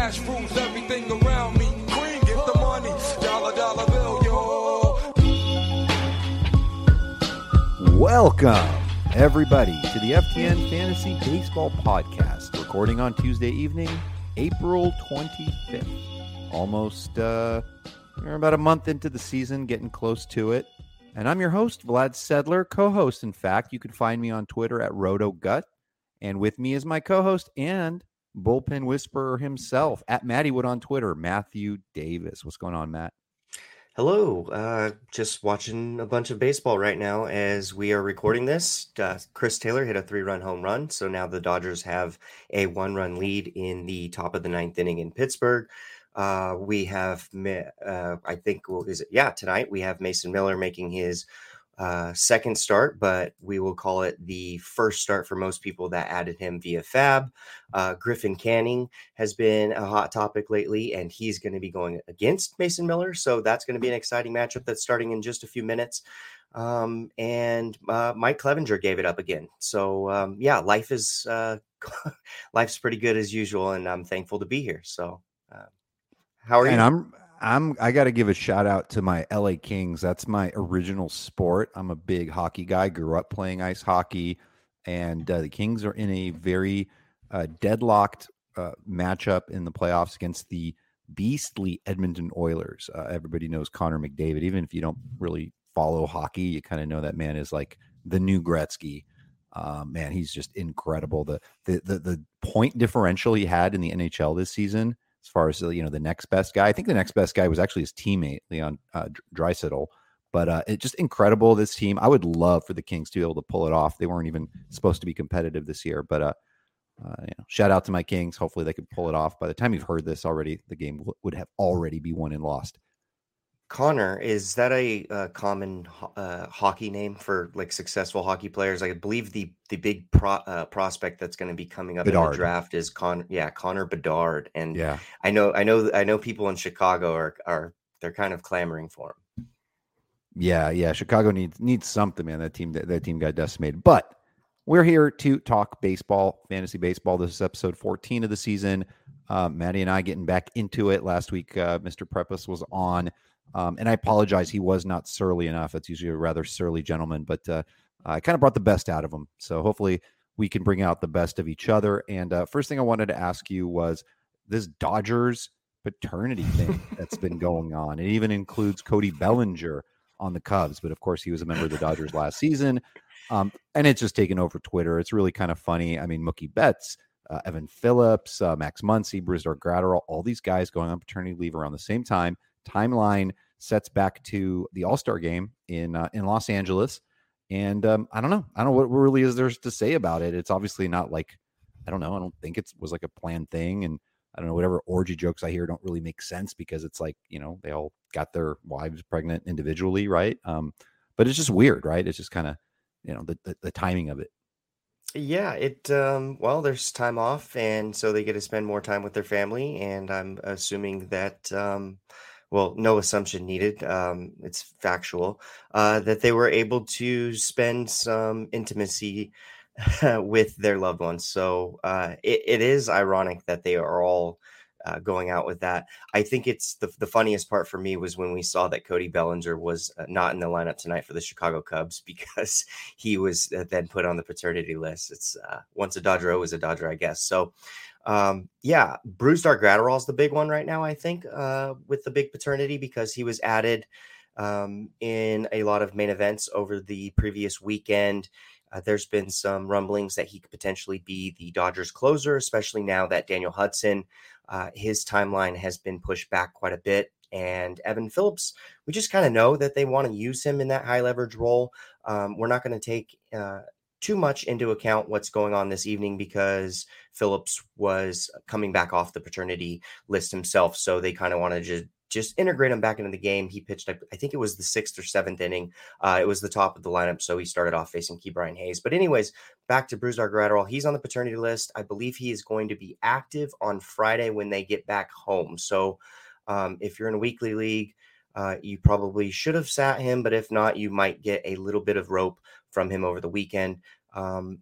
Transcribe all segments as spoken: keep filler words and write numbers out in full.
Cash rules everything around me. Queen, get the money. Dollar, dollar bill, yo. Welcome, everybody, to the F T N Fantasy Baseball Podcast, recording on Tuesday evening, April twenty-fifth. Almost, uh, we're about a month into the season, getting close to it. And I'm your host, Vlad Sedler, co-host, in fact. You can find me on Twitter at RotoGut. And with me is my co-host and bullpen whisperer himself, at Matty Wood on Twitter, Matthew Davis. What's going on, Matt? Hello. Uh, just watching a bunch of baseball right now as we are recording this. Uh, Chris Taylor hit a three-run home run, so now the Dodgers have a one-run lead in the top of the ninth inning in Pittsburgh. Uh, we have, uh, I think, well, is it? Yeah, tonight we have Mason Miller making his uh, second start, but we will call it the first start for most people that added him via Fab. Uh, Griffin Canning has been a hot topic lately, and he's going to be going against Mason Miller. So that's going to be an exciting matchup that's starting in just a few minutes. Um, and uh, Mike Clevenger gave it up again. So um, yeah, life is uh, life's pretty good as usual, and I'm thankful to be here. So uh, how are and you? And I'm I'm I got to give a shout out to my L A Kings. That's my original sport. I'm a big hockey guy. Grew up playing ice hockey, and uh, the Kings are in a very uh, deadlocked uh, matchup in the playoffs against the beastly Edmonton Oilers. Uh, everybody knows Connor McDavid. Even if you don't really follow hockey, you kind of know that man is like the new Gretzky. Uh, man, he's just incredible. The, the the the point differential he had in the N H L this season, as far as, you know, the next best guy. I think the next best guy was actually his teammate, Leon uh, Draisaitl. But uh, it's just incredible, this team. I would love for the Kings to be able to pull it off. They weren't even supposed to be competitive this year. But uh, uh, you know, shout out to my Kings. Hopefully they could pull it off. By the time you've heard this already, the game w- would have already be won and lost. Connor, is that a, uh common uh, hockey name for like successful hockey players? I believe the the big pro, uh, prospect that's going to be coming up Bedard. in the draft is Con. Yeah, Connor Bedard, and Yeah, I know, I know, I know people in Chicago are are they're kind of clamoring for him. yeah, yeah. Chicago needs needs something, man. That team that, that team got decimated. But we're here to talk baseball, fantasy baseball. This is episode fourteen of the season. Uh, Maddie and I getting back into it. Last week, uh, Mister Prepus was on. Um, and I apologize, he was not surly enough. That's usually a rather surly gentleman, but uh, I kind of brought the best out of him. So hopefully we can bring out the best of each other. And uh, first thing I wanted to ask you was this Dodgers paternity thing that's been going on. It even includes Cody Bellinger on the Cubs, but of course he was a member of the Dodgers last season. Um, and it's just taken over Twitter. It's really kind of funny. I mean, Mookie Betts, uh, Evan Phillips, uh, Max Muncy, Brusdar Graterol, all these guys going on paternity leave around the same time. Timeline sets back to the All-Star game in uh, in Los Angeles. And um, I don't know. I don't know what really is there to say about it. It's obviously not like, I don't know. I don't think it was like a planned thing. And I don't know, whatever orgy jokes I hear don't really make sense because it's like, you know, they all got their wives pregnant individually, right? Um, but it's just weird, right? It's just kind of, you know, the, the, the timing of it. Yeah, it um well, there's time off, and so they get to spend more time with their family, and I'm assuming that um well, no assumption needed. Um, it's factual uh, that they were able to spend some intimacy with their loved ones. So uh, it, it is ironic that they are all uh, going out with that. I think it's the, the funniest part for me was when we saw that Cody Bellinger was uh, not in the lineup tonight for the Chicago Cubs because he was uh, then put on the paternity list. It's uh, once a Dodger, always a Dodger, I guess. So Um, yeah, Brusdar Graterol is the big one right now, I think, uh, with the big paternity because he was added um, in a lot of main events over the previous weekend. Uh, there's been some rumblings that he could potentially be the Dodgers closer, especially now that Daniel Hudson, uh, his timeline has been pushed back quite a bit. And Evan Phillips, we just kind of know that they want to use him in that high leverage role. Um, we're not going to take uh, too much into account what's going on this evening because Phillips was coming back off the paternity list himself. So they kind of want to just, just integrate him back into the game. He pitched, I think it was the sixth or seventh inning. Uh, it was the top of the lineup. So he started off facing Ke'Bryan Hayes. But anyways, back to Brusdar Graterol. He's on the paternity list. I believe he is going to be active on Friday when they get back home. So um, if you're in a weekly league, uh, you probably should have sat him. But if not, you might get a little bit of rope from him over the weekend. Um,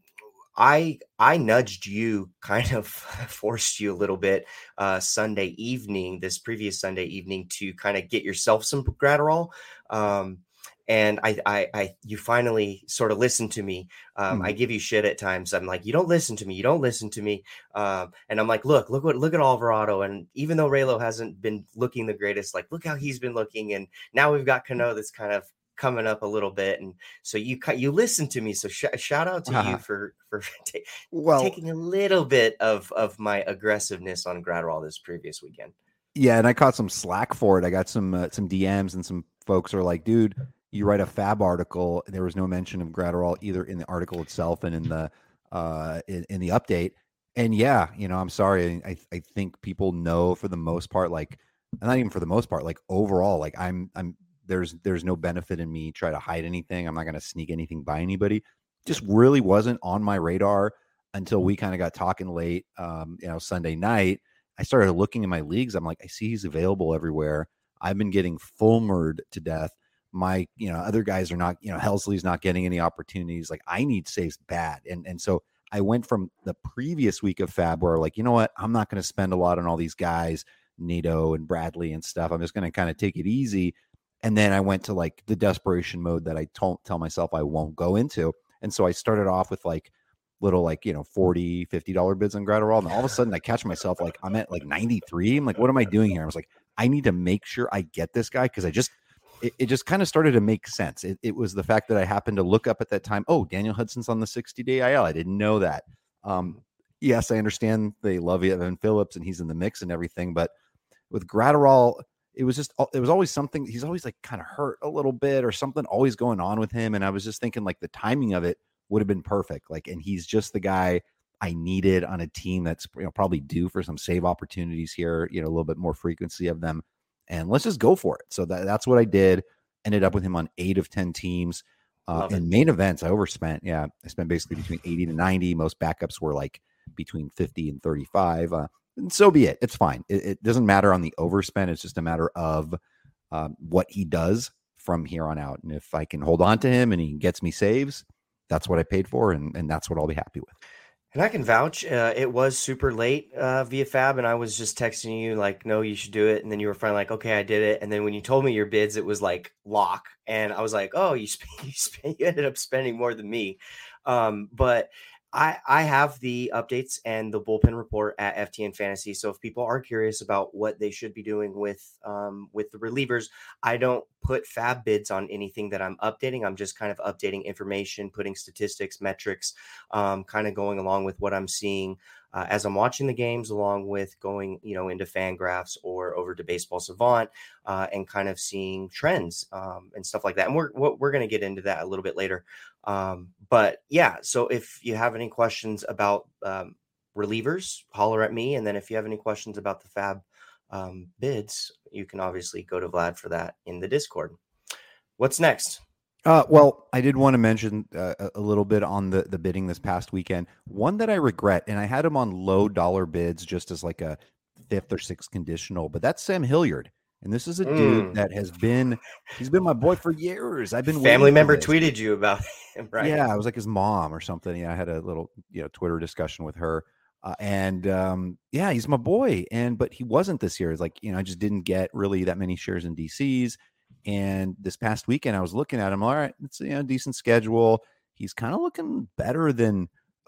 I I nudged you, kind of forced you a little bit uh, Sunday evening, this previous Sunday evening, to kind of get yourself some Gratterall. Um, and I, I, I, you finally sort of listened to me. Um, I Mhm. give you shit at times. I'm like, you don't listen to me. You don't listen to me. Um, and I'm like, look, look what, look at Alvarado. And even though Raylo hasn't been looking the greatest, like, look how he's been looking. And now we've got Cano that's kind of coming up a little bit. And so you cut, you listen to me. So sh- shout out to you for, for ta- Well, taking a little bit of, of my aggressiveness on Gratterall this previous weekend. yeah, and I caught some slack for it. I got some uh, some D Ms and some folks are like, "Dude, you write a Fab article. There was no mention of Gratterall either in the article itself and in the uh, in, in the update." And yeah, you know, I'm sorry. I I think people know for the most part, like, not even for the most part, like overall, like I'm I'm there's there's no benefit in me try to hide anything. I'm not going to sneak anything by anybody. Just really wasn't on my radar until we kind of got talking late, um, you know, Sunday night. I started looking in my leagues. I'm like, I see he's available everywhere. I've been getting fulmered to death. My, you know, other guys are not, you know, Helsley's not getting any opportunities. Like, I need saves bad. And and so I went from the previous week of Fab where like, you know what, I'm not going to spend a lot on all these guys, Nito and Bradley and stuff. I'm just going to kind of take it easy. And then I went to like the desperation mode that I told tell myself I won't go into. And so I started off with like little like, you know, forty, fifty dollar bids on Gratterall. And all of a sudden I catch myself like I'm at like ninety-three. I'm like, what am I doing here? I was like, I need to make sure I get this guy because I just it, it just kind of started to make sense. It, it was the fact that I happened to look up at that time. Oh, Daniel Hudson's on the sixty day I L. I didn't know that. Um, yes, I understand they love Evan Phillips and he's in the mix and everything, but with Gratterall, it was just it was always something. He's always like kind of hurt a little bit or something always going on with him. And I was just thinking like the timing of it would have been perfect. Like, and he's just the guy I needed on a team that's, you know, probably due for some save opportunities here, you know, a little bit more frequency of them. And let's just go for it. So that, that's what I did. Ended up with him on eight of ten teams. Uh, in main events, I overspent. Yeah, I spent basically between eighty to ninety. Most backups were like between fifty and thirty-five. Uh, and so be it. It's fine. It, it doesn't matter on the overspend. It's just a matter of um, what he does from here on out. And if I can hold on to him and he gets me saves, that's what I paid for, and, and that's what I'll be happy with. And I can vouch. Uh, it was super late uh, via Fab, and I was just texting you like, "No, you should do it." And then you were finally like, "Okay, I did it." And then when you told me your bids, it was like lock, and I was like, "Oh, you sp- you, sp- you ended up spending more than me." Um, but I I have the updates and the bullpen report at F T N Fantasy. So if people are curious about what they should be doing with um, with the relievers, I don't put Fab bids on anything that I'm updating. I'm just kind of updating information, putting statistics, metrics, um, kind of going along with what I'm seeing uh, as I'm watching the games, along with going, you know, into Fangraphs or over to Baseball Savant uh, and kind of seeing trends um, and stuff like that. And we're we're going to get into that a little bit later. Um, but yeah, so if you have any questions about um, relievers, holler at me. And then if you have any questions about the Fab um, bids, you can obviously go to Vlad for that in the Discord. What's next? Uh, well, I did want to mention uh, a little bit on the, the bidding this past weekend. One that I regret, and I had him on low dollar bids just as like a fifth or sixth conditional, but that's Sam Hilliard. And this is a dude Mm. that has been, he's been my boy for years. I've been Family waiting for member this. tweeted you about him, right? Yeah, I was like his mom or something. Yeah, I had a little, you know, Twitter discussion with her. Uh, and um, yeah, he's my boy. And but he wasn't this year. It's like, you know, I just didn't get really that many shares in D Cs. And this past weekend, I was looking at him. All right, it's a you know, decent schedule. He's kind of looking better than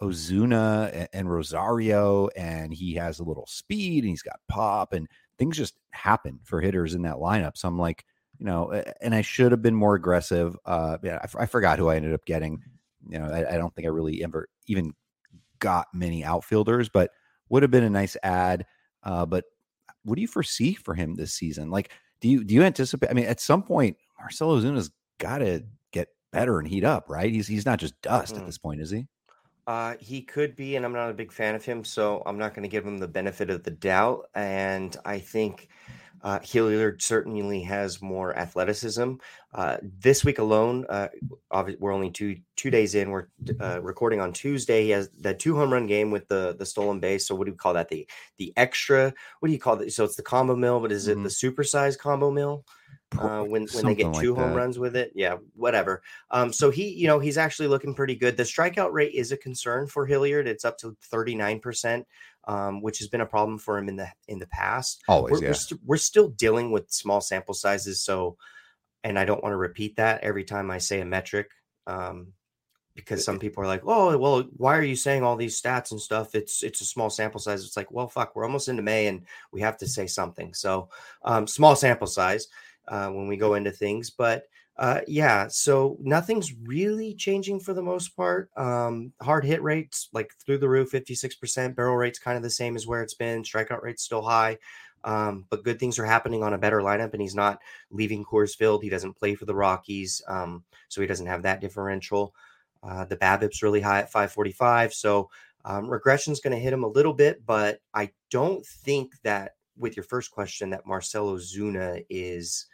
Ozuna and, and Rosario, and he has a little speed and he's got pop, and things just happen for hitters in that lineup. So I'm like, you know, and I should have been more aggressive. Uh, yeah, I, I forgot who I ended up getting. You know, I, I don't think I really ever even got many outfielders, but would have been a nice ad. Uh, but what do you foresee for him this season? Like, do you do you anticipate? I mean, at some point, Marcell Ozuna's got to get better and heat up, right? He's he's not just dust mm. at this point, is he? Uh, he could be, and I'm not a big fan of him, so I'm not going to give him the benefit of the doubt. And I think uh, Hilliard certainly has more athleticism. Uh, this week alone, uh, we're only two two days in. We're uh, recording on Tuesday. He has that two home run game with the the stolen base. So what do you call that? The the extra? What do you call it? So it's the combo mill, but is mm-hmm. it the supersized combo mill? uh, when when they get Something two like home that. runs with it. Yeah, whatever. Um, so he, you know, he's actually looking pretty good. The strikeout rate is a concern for Hilliard. It's up to thirty-nine percent, um, which has been a problem for him in the in the past. Always, We're yeah. we're, st- we're still dealing with small sample sizes, so and I don't want to repeat that every time I say a metric. Um, because some people are like, oh, well, why are you saying all these stats and stuff? It's it's a small sample size. It's like, well, fuck, we're almost into May and we have to say something. So um, small sample size uh, when we go into things. But uh, yeah, so nothing's really changing for the most part. Um, hard hit rates, like through the roof, fifty-six percent. Barrel rate's kind of the same as where it's been. Strikeout rate's still high. Um, but good things are happening on a better lineup, and he's not leaving Coors Field. He doesn't play for the Rockies, um, so he doesn't have that differential. Uh, the BABIP's really high at five forty-five. So um, regression is going to hit him a little bit, but I don't think that with your first question that Marcell Ozuna is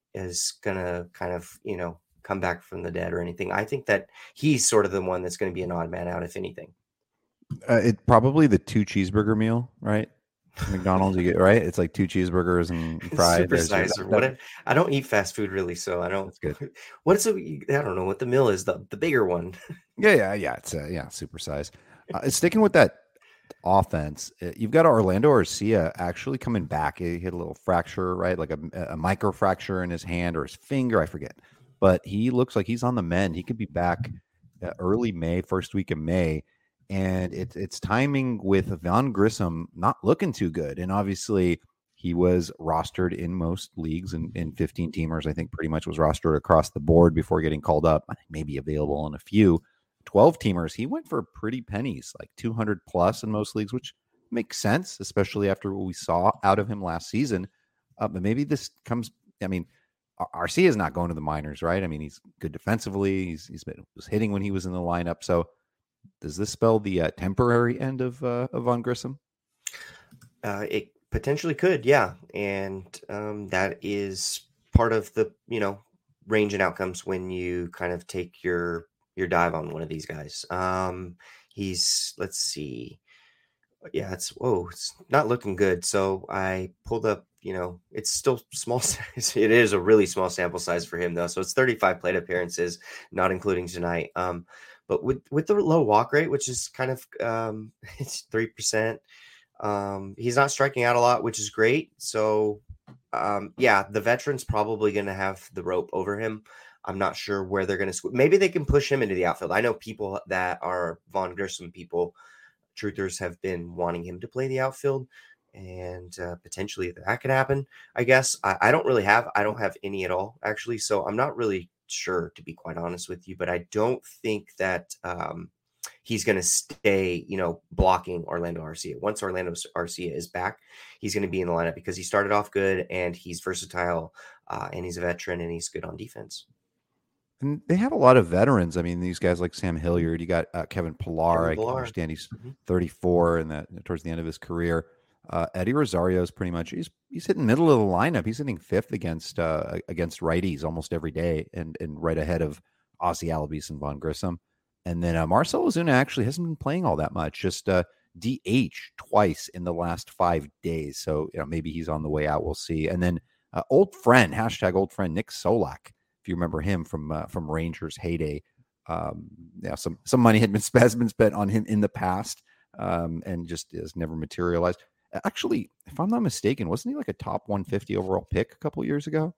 is going to kind of, you know, come back from the dead or anything. I think that he's sort of the one that's going to be an odd man out, if anything. Uh, it probably the two cheeseburger meal, right? McDonald's, you get right. It's like two cheeseburgers and fries. Supersize or whatever. I don't eat fast food really, so I don't. That's good. What's a, I don't know what the meal is. The the bigger one. Yeah, yeah, yeah. It's uh, yeah, supersize. Uh, sticking with that offense, uh, you've got Orlando Arcia actually coming back. He hit a little fracture, right? Like a, a micro fracture in his hand or his finger, I forget. But he looks like he's on the mend. He could be back uh, early May, first week of May. And it's it's timing with Vaughn Grissom not looking too good. And obviously he was rostered in most leagues and in fifteen teamers, I think pretty much was rostered across the board before getting called up. I think maybe available in a few. twelve teamers, he went for pretty pennies, like two hundred plus in most leagues, which makes sense, especially after what we saw out of him last season. Uh, but maybe this comes, I mean, Arcia is not going to the minors, right? I mean, he's good defensively. He's, he's been was hitting when he was in the lineup. So does this spell the uh, temporary end of uh, of Vaughn Grissom? Uh, it potentially could, yeah, and um, that is part of the you know range and outcomes when you kind of take your your dive on one of these guys. Um, he's let's see, yeah, it's whoa, it's not looking good. So I pulled up, you know, it's still small size. It is a really small sample size for him though. So it's thirty-five plate appearances, not including tonight. Um, But with, with the low walk rate, which is kind of um, it's three percent, um, he's not striking out a lot, which is great. So, um, yeah, the veteran's probably going to have the rope over him. I'm not sure where they're going to squ- maybe they can push him into the outfield. I know people that are Vaughn Grissom people, truthers, have been wanting him to play the outfield, and uh, potentially that could happen. I guess I, I don't really have I don't have any at all actually, so I'm not really sure, to be quite honest with you, but I don't think that um, he's going to stay, you know, blocking Orlando Arcia. Once Orlando Arcia is back, he's going to be in the lineup because he started off good and he's versatile uh, and he's a veteran and he's good on defense. And they have a lot of veterans. I mean, these guys like Sam Hilliard, you got uh, Kevin Pillar. Kevin Pillar. I understand he's mm-hmm. thirty-four and that towards the end of his career. Uh, Eddie Rosario is pretty much he's he's hitting middle of the lineup. He's hitting fifth against uh, against righties almost every day, and and right ahead of Ozzie Albies and Vaughn Grissom. And then uh, Marcell Ozuna actually hasn't been playing all that much, just uh, D H twice in the last five days. So you know maybe he's on the way out. We'll see. And then uh, old friend hashtag old friend Nick Solak, if you remember him from uh, from Rangers heyday. Um, yeah, some some money had been, has been spent on him in the past, um, and just has never materialized. Actually, if I'm not mistaken, wasn't he like a top one fifty overall pick a couple years ago?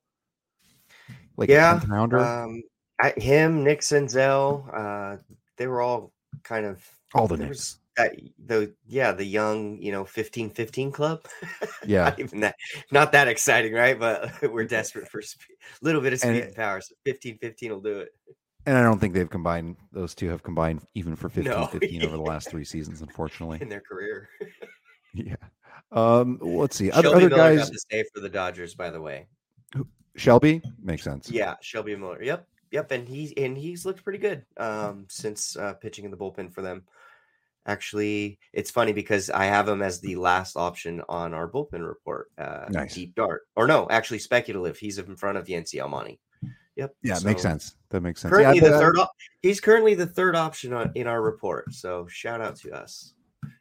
Like yeah, a tenth rounder? Um, I, him, Nick Senzel, uh, they were all kind of all the Knicks. That, the yeah, the young, you know, fifteen fifteen club. Yeah, not even that, not that exciting, right? But we're desperate for a little bit of speed and, and power. So fifteen fifteen will do it. And I don't think they've combined; those two have combined even for fifteen no. fifteen over the last three seasons, unfortunately, in their career. Yeah. Um, let's see. Shelby other, other Miller guys got to stay for the Dodgers, by the way. Shelby makes sense. Yeah, Shelby Miller. Yep, yep, and he's and he's looked pretty good um, since uh, pitching in the bullpen for them. Actually, it's funny because I have him as the last option on our bullpen report. Uh, nice. Deep dart, or no, actually speculative. He's in front of Yancy Almani. Yep. Yeah, so it makes sense. That makes sense. Currently yeah, the third. Op- he's currently the third option on, in our report. So shout out to us.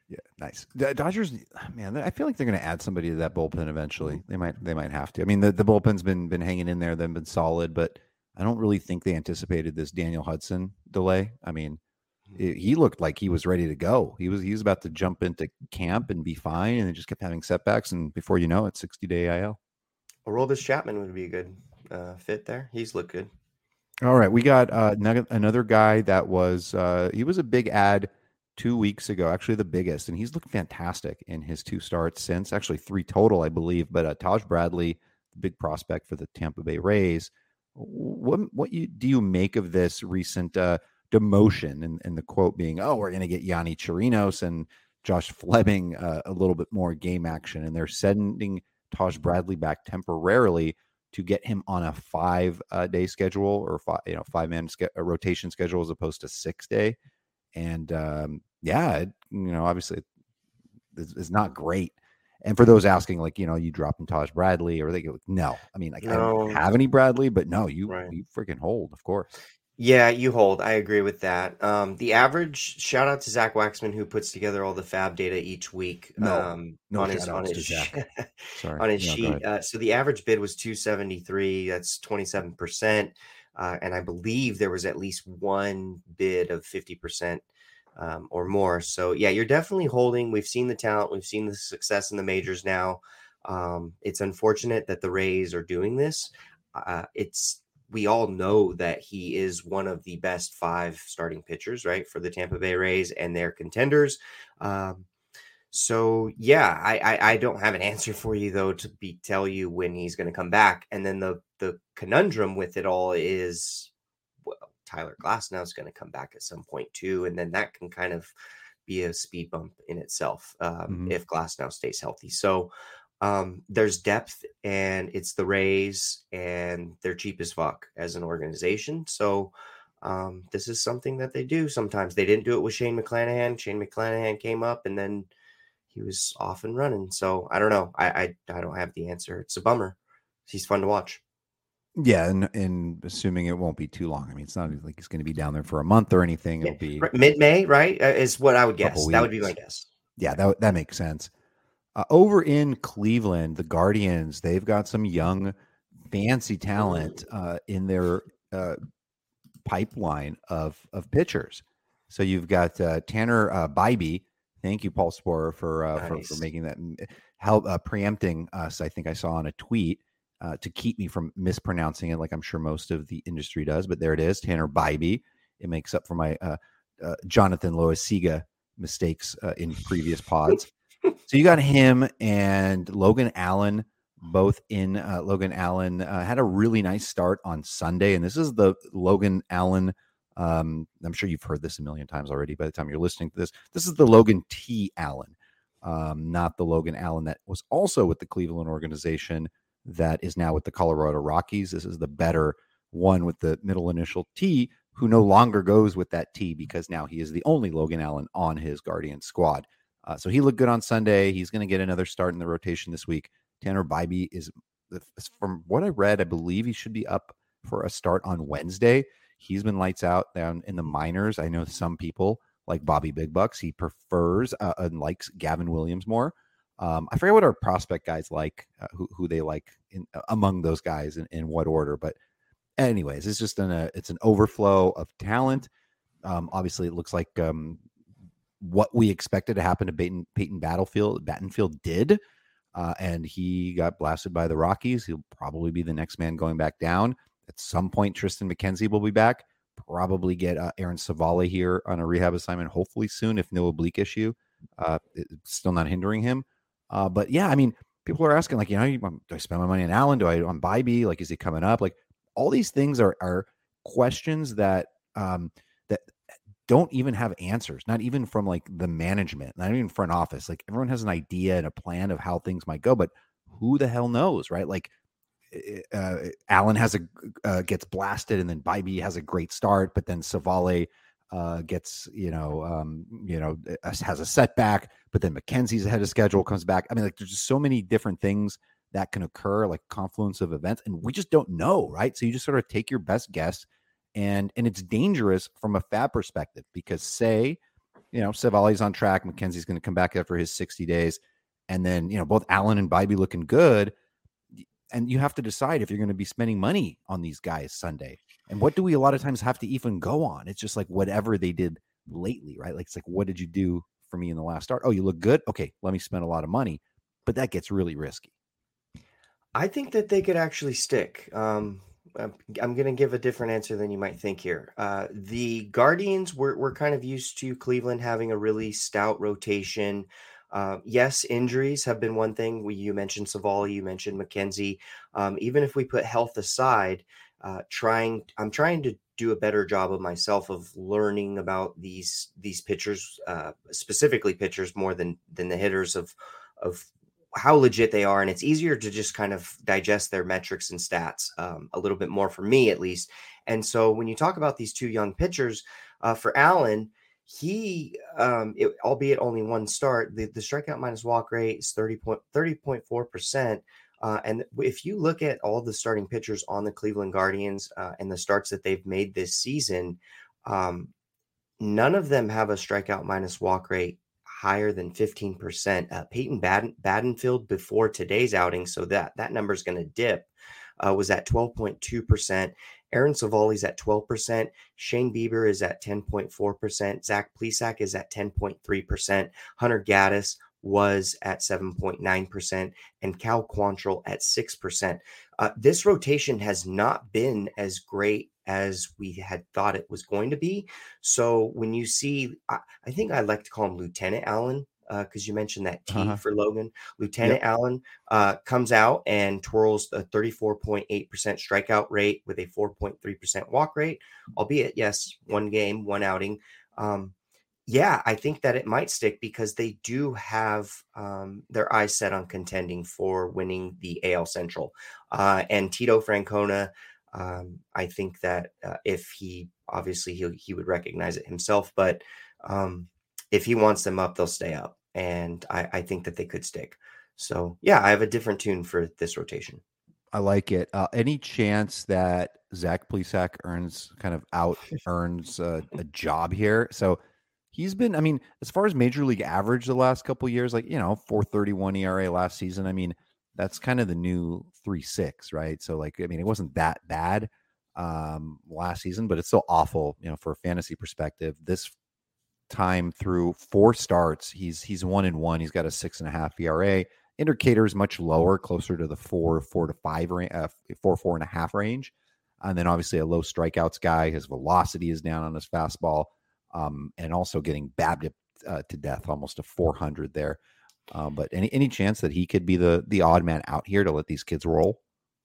Yeah, nice. The Dodgers, man, I feel like they're going to add somebody to that bullpen eventually. Mm-hmm. They might, they might have to. I mean, the, the bullpen's been been hanging in there, they've been solid, but I don't really think they anticipated this Daniel Hudson delay. I mean, it, he looked like he was ready to go. He was he was about to jump into camp and be fine, and it just kept having setbacks. And before you know it, sixty day I L. Aroldis Chapman would be a good uh, fit there. He's looked good. All right, we got uh, another another guy that was uh, he was a big ad two weeks ago, actually the biggest, and he's looked fantastic in his two starts since, actually three total, I believe. But uh, Taj Bradley, the big prospect for the Tampa Bay Rays. What what you do you make of this recent uh, demotion? And, and the quote being, "Oh, we're going to get Yanni Chirinos and Josh Fleming uh, a little bit more game action," and they're sending Taj Bradley back temporarily to get him on a five uh, day schedule or five, you know, five man ske- a rotation schedule as opposed to six day. And um, yeah, it, you know, obviously it's, it's not great. And for those asking, like, you know, you dropping Taj Bradley or they go, no, I mean, like, I No. don't have any Bradley, but no, you, Right. you freaking hold, of course. Yeah, you hold. I agree with that. Um, the average, shout out to Zach Waxman, who puts together all the fab data each week. No, um, no on his shout on outs his to Zach. Sorry. on his No, go sheet. ahead. Uh, so the average bid was two seventy-three. That's twenty-seven percent. Uh, and I believe there was at least one bid of fifty percent um, or more. So yeah, you're definitely holding. We've seen the talent. We've seen the success in the majors now. Um, it's unfortunate that the Rays are doing this. Uh, it's we all know that he is one of the best five starting pitchers, right, for the Tampa Bay Rays and their contenders. Um, so yeah, I, I I don't have an answer for you though to be tell you when he's going to come back. And then the the conundrum with it all is, well, Tyler Glasnow is going to come back at some point too, and then that can kind of be a speed bump in itself um, Mhm. if Glasnow stays healthy. So um, there's depth, and it's the Rays, and they're cheap as fuck as an organization. So um, this is something that they do sometimes. They didn't do it with Shane McClanahan. Shane McClanahan came up, and then he was off and running. So I don't know. I I, I don't have the answer. It's a bummer. He's fun to watch. Yeah, and, and assuming it won't be too long. I mean, it's not like he's going to be down there for a month or anything. It'll be Right, mid-May, right? Uh, is what I would guess. Couple That would be my weeks. guess. Yeah, that that makes sense. Uh, over in Cleveland, the Guardians, they've got some young, fancy talent uh, in their uh, pipeline of of pitchers. So you've got uh, Tanner uh, Bybee. Thank you, Paul Sporer, for uh, for, Nice. for making that help uh, preempting us. I think I saw on a tweet uh, to keep me from mispronouncing it, like I'm sure most of the industry does. But there it is, Tanner Bybee. It makes up for my uh, uh, Jonathan Loisiga mistakes uh, in previous pods. So you got him and Logan Allen, both in. Uh, Logan Allen uh, had a really nice start on Sunday, and this is the Logan Allen. Um, I'm sure you've heard this a million times already by the time you're listening to this. This is the Logan T. Allen, um, not the Logan Allen that was also with the Cleveland organization that is now with the Colorado Rockies. This is the better one with the middle initial T, who no longer goes with that T because now he is the only Logan Allen on his Guardian squad. Uh, so he looked good on Sunday. He's going to get another start in the rotation this week. Tanner Bybee is, from what I read, I believe he should be up for a start on Wednesday. He's been lights out down in the minors. I know some people like Bobby Big Bucks. He prefers uh, and likes Gavin Williams more. Um, I forget what our prospect guys like, uh, who who they like in, uh, among those guys in, in what order. But anyways, it's just an uh, it's an overflow of talent. Um, obviously, it looks like um, what we expected to happen to Peyton, Peyton Battlefield, Battenfield did, uh, and he got blasted by the Rockies. He'll probably be the next man going back down. At some point, Tristan McKenzie will be back. Probably get uh, Aaron Savale here on a rehab assignment, hopefully soon, if no oblique issue. Uh, it's still not hindering him. Uh, but yeah, I mean, people are asking, like, you know, do I spend my money on Allen? Do I on Bybee? Like, is he coming up? Like, all these things are are questions that um, that don't even have answers, not even from like the management, not even front office. Like, everyone has an idea and a plan of how things might go, but who the hell knows, right? Like, uh, Allen has a uh, gets blasted, and then Bybee has a great start, but then Savale uh, gets, you know, um, you know, has a setback, but then McKenzie's ahead of schedule, comes back. I mean, like, there's just so many different things that can occur, like confluence of events, and we just don't know, right? So you just sort of take your best guess, and and it's dangerous from a fab perspective, because say you know, Savali's on track. McKenzie's going to come back after his sixty days. And then, you know, both Allen and Bybee looking good. And you have to decide if you're going to be spending money on these guys Sunday. And what do we a lot of times have to even go on? It's just like whatever they did lately, right? Like, it's like, what did you do for me in the last start? Oh, you look good. Okay, let me spend a lot of money. But that gets really risky. I think that they could actually stick. Um, I'm, I'm going to give a different answer than you might think here. Uh, the Guardians, we're, we're kind of used to Cleveland having a really stout rotation. Uh, yes, injuries have been one thing. We, you mentioned Savali, you mentioned McKenzie. Um, even if we put health aside, uh, trying, I'm trying to do a better job of myself of learning about these these pitchers, uh, specifically pitchers more than than the hitters, of of how legit they are. And it's easier to just kind of digest their metrics and stats um, a little bit more, for me at least. And so when you talk about these two young pitchers, uh, for Allen, he, um, it, albeit only one start, the, the strikeout minus walk rate is thirty point four percent. Uh, and if you look at all the starting pitchers on the Cleveland Guardians uh, and the starts that they've made this season, um, none of them have a strikeout minus walk rate higher than fifteen percent. Uh, Peyton Baden, Badenfield before today's outing, so that that number is going to dip, uh, was at twelve point two percent. Aaron Savali's at twelve percent. Shane Bieber is at ten point four percent. Zach Plesac is at ten point three percent. Hunter Gaddis was at seven point nine percent, and Cal Quantrill at six percent. Uh, this rotation has not been as great as we had thought it was going to be. So when you see, I, I think I like to call him Lieutenant Allen, because uh, you mentioned that T uh-huh. for Logan. Lieutenant yep. Allen uh, comes out and twirls a thirty-four point eight percent strikeout rate with a four point three percent walk rate, albeit, yes, one game, one outing. Um, yeah, I think that it might stick because they do have um, their eyes set on contending for winning the A L Central. Uh, and Tito Francona, um, I think that uh, if he, obviously he, he would recognize it himself, but um, if he wants them up, they'll stay up. And I, I think that they could stick. So yeah, I have a different tune for this rotation. I like it. Uh, any chance that Zach Plesac earns kind of out earns uh, a job here? So he's been, I mean, as far as major league average the last couple of years, like, you know, four thirty-one E R A last season. I mean, that's kind of the new three six, right? So like, I mean, it wasn't that bad um, last season, but it's still awful, you know, for a fantasy perspective. This time through four starts, he's he's one and one. He's got a six and a half E R A. Indicator is much lower, closer to the four, four to five, uh, four, four and a half range. And then obviously a low strikeouts guy. His velocity is down on his fastball, um, and also getting babbed uh, to death, almost a four hundred there. Um, but any any chance that he could be the the odd man out here to let these kids roll?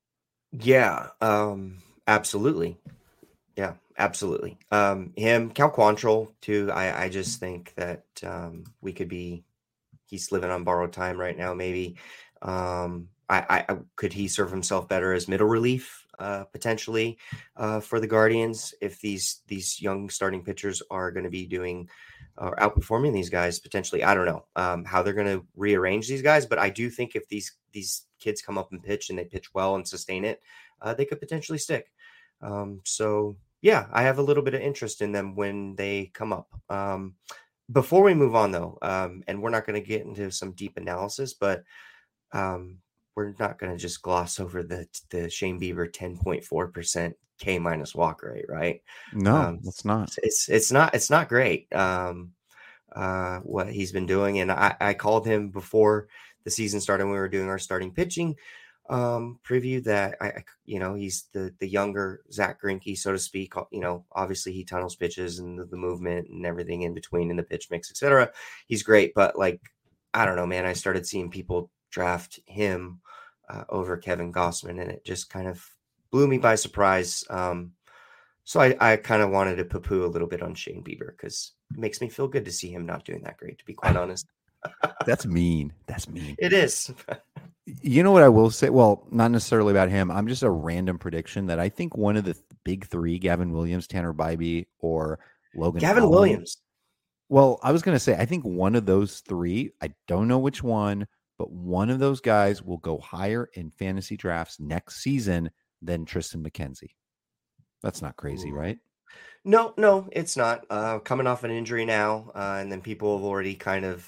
Yeah, um, absolutely. Yeah, absolutely. Um, him, Cal Quantrill too. I, I just think that um, we could be. He's living on borrowed time right now. Maybe um, I, I could he serve himself better as middle relief uh, potentially uh, for the Guardians if these these young starting pitchers are going to be doing or uh, outperforming these guys potentially. I don't know um, how they're going to rearrange these guys, but I do think if these these kids come up and pitch and they pitch well and sustain it, uh, they could potentially stick. Um, so yeah, I have a little bit of interest in them when they come up. Um, Before we move on, though, um, and we're not going to get into some deep analysis, but um, we're not going to just gloss over the the Shane Bieber ten point four percent K minus walk rate, right? No, um, it's not. It's it's not it's not great um, uh, what he's been doing, and I, I called him before the season started when we were doing our starting pitching um preview that I, you know, he's the the younger Zach Greinke, so to speak. You know, obviously he tunnels pitches and the, the movement and everything in between in the pitch mix, etc. He's great, but like, I don't know, man, I started seeing people draft him uh, over Kevin Gossman, and it just kind of blew me by surprise. Um so I, I kind of wanted to poo-poo a little bit on Shane Bieber because it makes me feel good to see him not doing that great, to be quite honest. That's mean. That's mean. It is. You know what I will say? Well, not necessarily about him. I'm just a random prediction that I think one of the big three, Gavin Williams, Tanner Bybee, or Logan Gavin Allen, Williams. Well, I was going to say, I think one of those three, I don't know which one, but one of those guys will go higher in fantasy drafts next season than Tristan McKenzie. That's not crazy, Ooh. right? No, no, it's not. Uh, coming off an injury now, uh, and then people have already kind of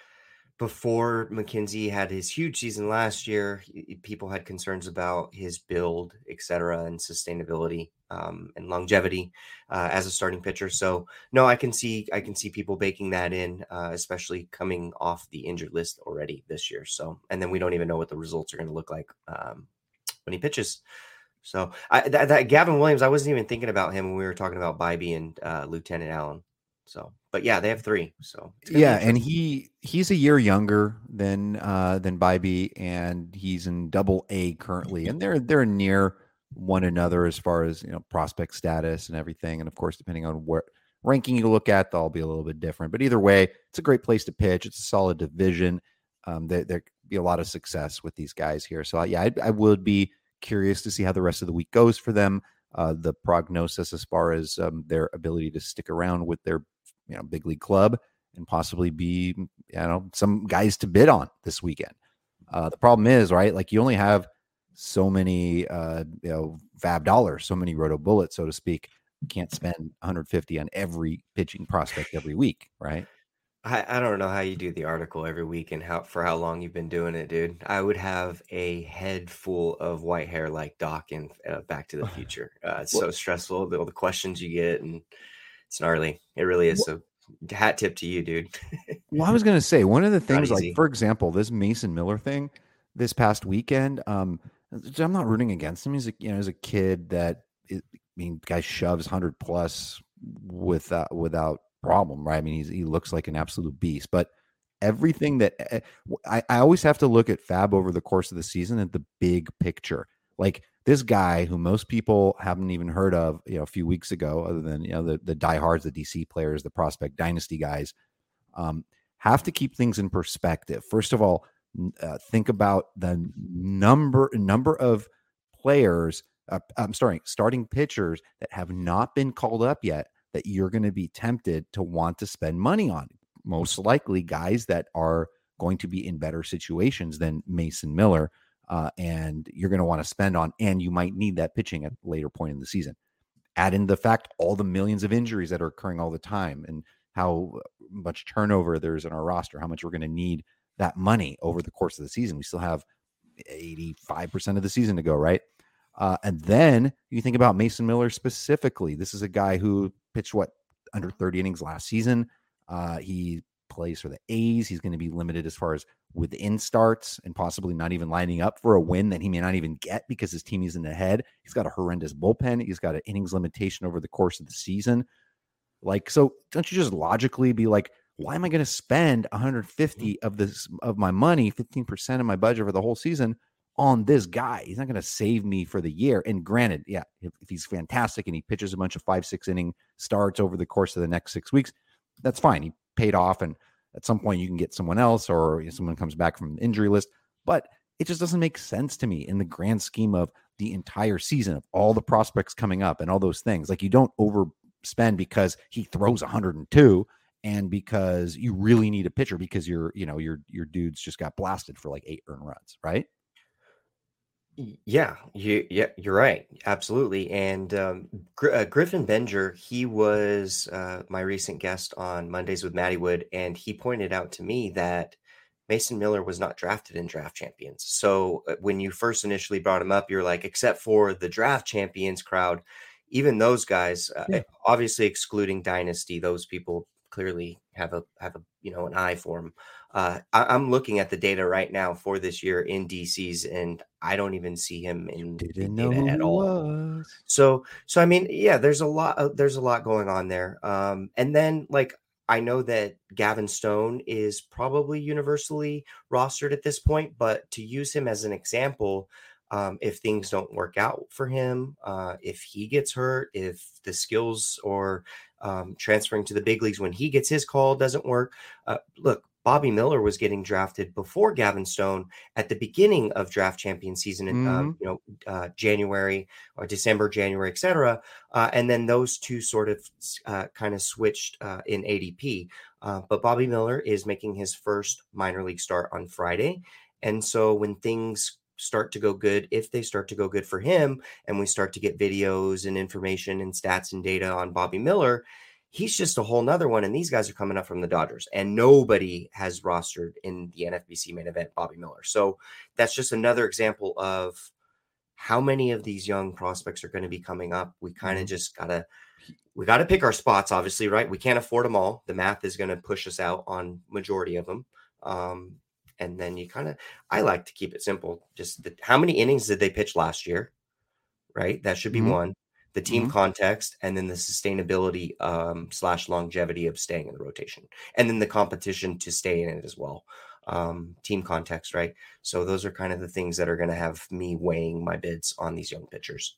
before McKenzie had his huge season last year, y- people had concerns about his build, et cetera, and sustainability um, and longevity uh, as a starting pitcher. So no, I can see I can see people baking that in, uh, especially coming off the injured list already this year. So and then we don't even know what the results are going to look like um, when he pitches. So I, that, that Gavin Williams, I wasn't even thinking about him when we were talking about Bybee and uh, Lieutenant Allen. So, but yeah, they have three. So it's gonna be Yeah, and interesting. he he's a year younger than uh than Bybee, and he's in double A currently, and they're they're near one another as far as you know prospect status and everything. And of course, depending on what ranking you look at, they'll be a little bit different. But either way, it's a great place to pitch. It's a solid division. Um, there there could be a lot of success with these guys here. So yeah, I, I would be curious to see how the rest of the week goes for them. Uh, the prognosis as far as um, their ability to stick around with their you know big league club and possibly be, you know, some guys to bid on this weekend. Uh, the problem is, right, like you only have so many, uh, you know, fab dollars, so many roto bullets, so to speak. You can't spend one hundred fifty on every pitching prospect every week, right? I, I don't know how you do the article every week and how for how long you've been doing it, dude. I would have a head full of white hair like Doc in uh, Back to the Future. Uh, it's Well, so stressful, the, all the questions you get, and it's gnarly. It really is. So hat tip to you, dude. well, I was going to say one of the Not things, like easy. for example, this Mason Miller thing this past weekend. Um, I'm not rooting against him. He's a, you know, he's a kid that I mean, guy shoves one hundred plus without without problem, right? I mean, he's, he looks like an absolute beast. But everything that eh, I, I always have to look at Fab over the course of the season at the big picture. Like this guy who most people haven't even heard of, you know, a few weeks ago, other than you know the the diehards, the D C players, the prospect dynasty guys. Um, have to keep things in perspective. First of all, uh, think about the number number of players. Uh, I'm sorry, starting pitchers that have not been called up yet that you're going to be tempted to want to spend money on. Most likely, guys that are going to be in better situations than Mason Miller, uh, and you're going to want to spend on, and you might need that pitching at a later point in the season. Add in the fact all the millions of injuries that are occurring all the time, and how much turnover there's in our roster, how much we're going to need that money over the course of the season. We still have eighty-five percent of the season to go, right? Uh, and then you think about Mason Miller specifically. This is a guy who pitched what under thirty innings last season. Uh, he plays for the A's. He's going to be limited as far as within starts and possibly not even lining up for a win that he may not even get because his team isn't ahead. He's got a horrendous bullpen. He's got an innings limitation over the course of the season. Like, so don't you just logically be like, why am I going to spend one hundred fifty of this of my money, fifteen percent of my budget for the whole season on this guy? He's not going to save me for the year. And granted, yeah, if, if he's fantastic and he pitches a bunch of five, six inning starts over the course of the next six weeks, that's fine. He paid off, and at some point you can get someone else, or someone comes back from an injury list. But it just doesn't make sense to me in the grand scheme of the entire season of all the prospects coming up and all those things. Like, you don't overspend because he throws one hundred two and because you really need a pitcher because your, you know, your your dudes just got blasted for like eight earned runs, right? Yeah, you, yeah, you're right. Absolutely. And um, Gr- uh, Griffin Benger, he was uh, my recent guest on Mondays with Matty Wood, and he pointed out to me that Mason Miller was not drafted in Draft Champions. So uh, when you first initially brought him up, you're like, except for the Draft Champions crowd, even those guys, uh, Yeah. obviously excluding Dynasty, those people clearly have a have a you know an eye for him. Uh, I, I'm looking at the data right now for this year in D C's, and I don't even see him in the Didn't know data who at he all. was. So, so I mean, yeah, there's a lot. uh, There's a lot going on there. Um, and then like I know that Gavin Stone is probably universally rostered at this point, but to use him as an example, um, if things don't work out for him, uh, if he gets hurt, if the skills or um, transferring to the big leagues when he gets his call doesn't work, uh, look. Bobby Miller was getting drafted before Gavin Stone at the beginning of draft champion season, in Mm-hmm. um, you know, uh, January or December, January, et cetera. Uh, and then those two sort of uh, kind of switched uh, in A D P. Uh, but Bobby Miller is making his first minor league start on Friday. And so when things start to go good, if they start to go good for him, and we start to get videos and information and stats and data on Bobby Miller, he's just a whole nother one. And these guys are coming up from the Dodgers, and nobody has rostered in the N F B C main event Bobby Miller. So that's just another example of how many of these young prospects are going to be coming up. We kind of mm-hmm. just gotta, we got to pick our spots, obviously, right? We can't afford them all. The math is going to push us out on majority of them. Um, and then you kind of, I like to keep it simple. Just the, how many innings did they pitch last year? Right. That should be mm-hmm. one. The team mm-hmm. context, and then the sustainability um, slash longevity of staying in the rotation, and then the competition to stay in it as well. Um, team context, right? So those are kind of the things that are going to have me weighing my bids on these young pitchers.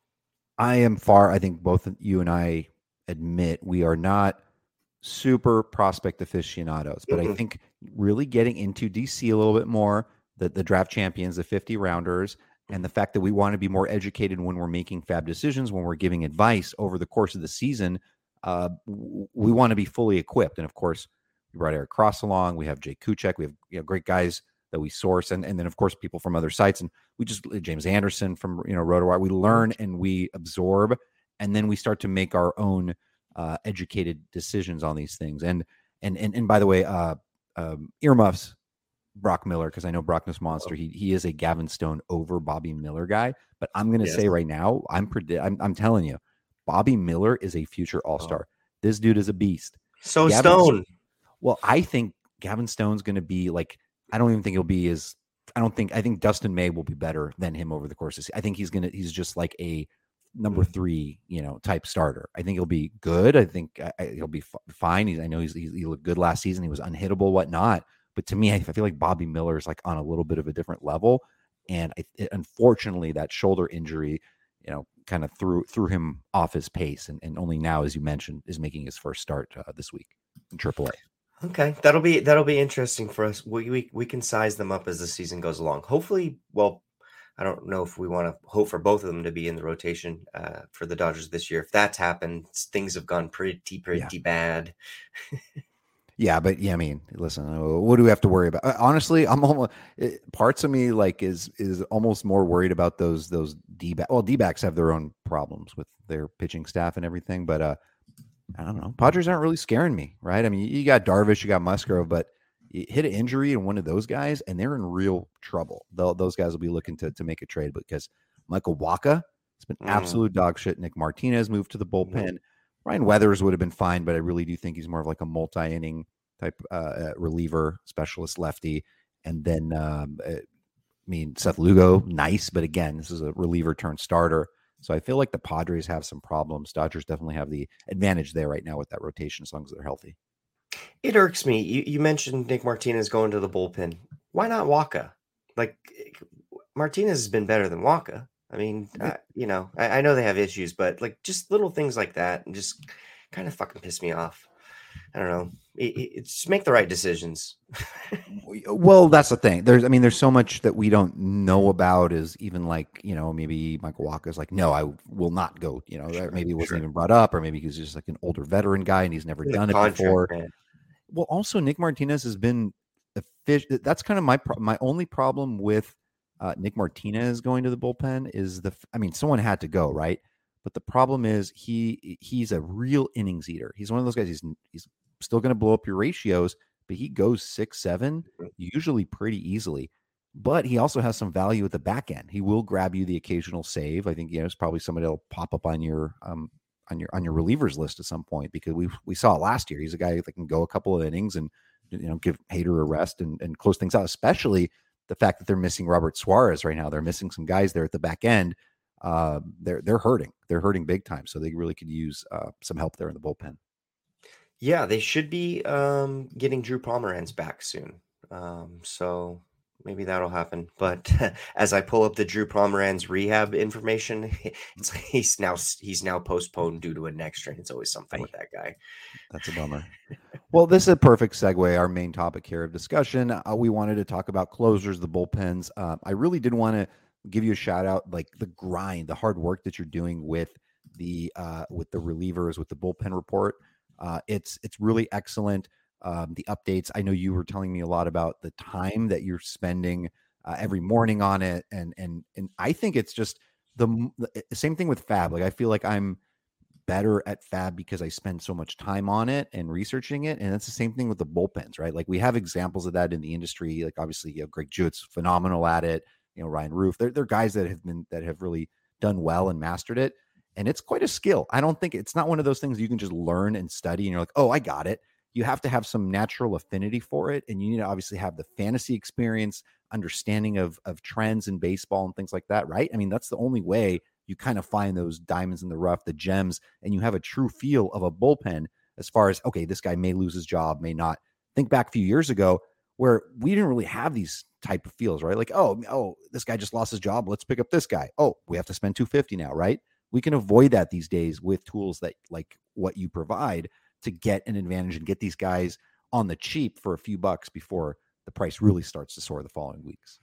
I am far, I think both you and I admit we are not super prospect aficionados, but mm-hmm. I think really getting into D C a little bit more, the, the draft champions, the fifty rounders, and the fact that we want to be more educated when we're making fab decisions, when we're giving advice over the course of the season, uh, we want to be fully equipped. And of course, we brought Eric Cross along. We have Jay Kuchek. We have you know, great guys that we source. And, and then, of course, people from other sites. And we just, James Anderson from, you know, RotoWire, we learn and we absorb. And then we start to make our own uh, educated decisions on these things. And, and, and, and by the way, uh, um, earmuffs, Brock Miller, because I know Brockness Monster, he he is a Gavin Stone over Bobby Miller guy. But I'm going to yes. say right now, I'm, predi- I'm I'm telling you, Bobby Miller is a future All-Star. Oh. This dude is a beast. So Gavin, Stone. Well, I think Gavin Stone's going to be like, I don't even think he'll be as, I don't think, I think Dustin May will be better than him over the course of the season. I think he's going to, he's just like a number three, you know, type starter. I think he'll be good. I think I, he'll be f- fine. He's, I know he's, he looked good last season. He was unhittable, whatnot. But to me, I feel like Bobby Miller is like on a little bit of a different level. And I, it, unfortunately, that shoulder injury, you know, kind of threw threw him off his pace. And, and only now, as you mentioned, is making his first start uh, this week in triple A. Okay, that'll be that'll be interesting for us. We, we we can size them up as the season goes along. Hopefully, well, I don't know if we want to hope for both of them to be in the rotation uh, for the Dodgers this year. If that's happened, things have gone pretty pretty yeah. bad. Yeah, but yeah, I mean, listen, what do we have to worry about? Honestly, I'm almost it, parts of me like is is almost more worried about those those D-back. Well, D-backs have their own problems with their pitching staff and everything, but uh, I don't know. Padres aren't really scaring me, right? I mean, you got Darvish, you got Musgrove, but you hit an injury in one of those guys, and they're in real trouble. They'll, those guys will be looking to to make a trade because Michael Wacha has been mm. absolute dog shit. Nick Martinez moved to the bullpen. Mm. Ryan Weathers would have been fine, but I really do think he's more of like a multi-inning type uh, reliever, specialist lefty. And then, um, I mean, Seth Lugo, nice, but again, this is a reliever turned starter. So I feel like the Padres have some problems. Dodgers definitely have the advantage there right now with that rotation as long as they're healthy. It irks me. You, you mentioned Nick Martinez going to the bullpen. Why not Wacha? Like, Martinez has been better than Wacha. I mean, uh, you know, I, I know they have issues, but like just little things like that and just kind of fucking piss me off. I don't know. It, it, it's just make the right decisions. Well, that's the thing. There's, I mean, there's so much that we don't know about. Is even like, you know, maybe Michael Wacha is like, no, I will not go. You know, sure, maybe it wasn't sure. even brought up, or maybe he's just like an older veteran guy and he's never he's done it contract, before. Man. Well, also Nick Martinez has been a fish. That's kind of my pro- my only problem with uh, Nick Martinez going to the bullpen is the. I mean, someone had to go, right? But the problem is he he's a real innings eater. He's one of those guys. He's he's still going to blow up your ratios, but he goes six, seven, usually pretty easily. But he also has some value at the back end. He will grab you the occasional save. I think you know it's probably somebody that'll pop up on your um on your on your relievers list at some point because we we saw it last year. He's a guy that can go a couple of innings and you know give Hader a rest and, and close things out. Especially the fact that they're missing Robert Suarez right now. They're missing some guys there at the back end. Uh, they're they're hurting. They're hurting big time. So they really could use uh, some help there in the bullpen. Yeah, they should be um, getting Drew Pomeranz back soon. Um, so maybe that'll happen. But as I pull up the Drew Pomeranz rehab information, it's like he's now he's now postponed due to a neck strain. It's always something with that guy. That's a bummer. Well, this is a perfect segue. Our main topic here of discussion. Uh, we wanted to talk about closers, the bullpens. Uh, I really did want to give you a shout out, like the grind, the hard work that you're doing with the uh, with the relievers, with the bullpen report. Uh, it's it's really excellent. Um, the updates. I know you were telling me a lot about the time that you're spending uh, every morning on it. And, and, and I think it's just the, the same thing with Fab. Like, I feel like I'm better at Fab because I spend so much time on it and researching it. And that's the same thing with the bullpens, right? Like, we have examples of that in the industry. Like, obviously, you know, Greg Jewett's phenomenal at it. You know, Ryan Roof, they're, they're guys that have been, that have really done well and mastered it. And it's quite a skill. I don't think it's not one of those things you can just learn and study and you're like, oh, I got it. You have to have some natural affinity for it. And you need to obviously have the fantasy experience, understanding of, of trends in baseball and things like that, right? I mean, that's the only way you kind of find those diamonds in the rough, the gems, and you have a true feel of a bullpen as far as, okay, this guy may lose his job, may not. Think back a few years ago where we didn't really have these type of feels, right? Like, oh, oh, this guy just lost his job. Let's pick up this guy. Oh, we have to spend two hundred fifty dollars now, right? We can avoid that these days with tools that like what you provide to get an advantage and get these guys on the cheap for a few bucks before the price really starts to soar the following weeks.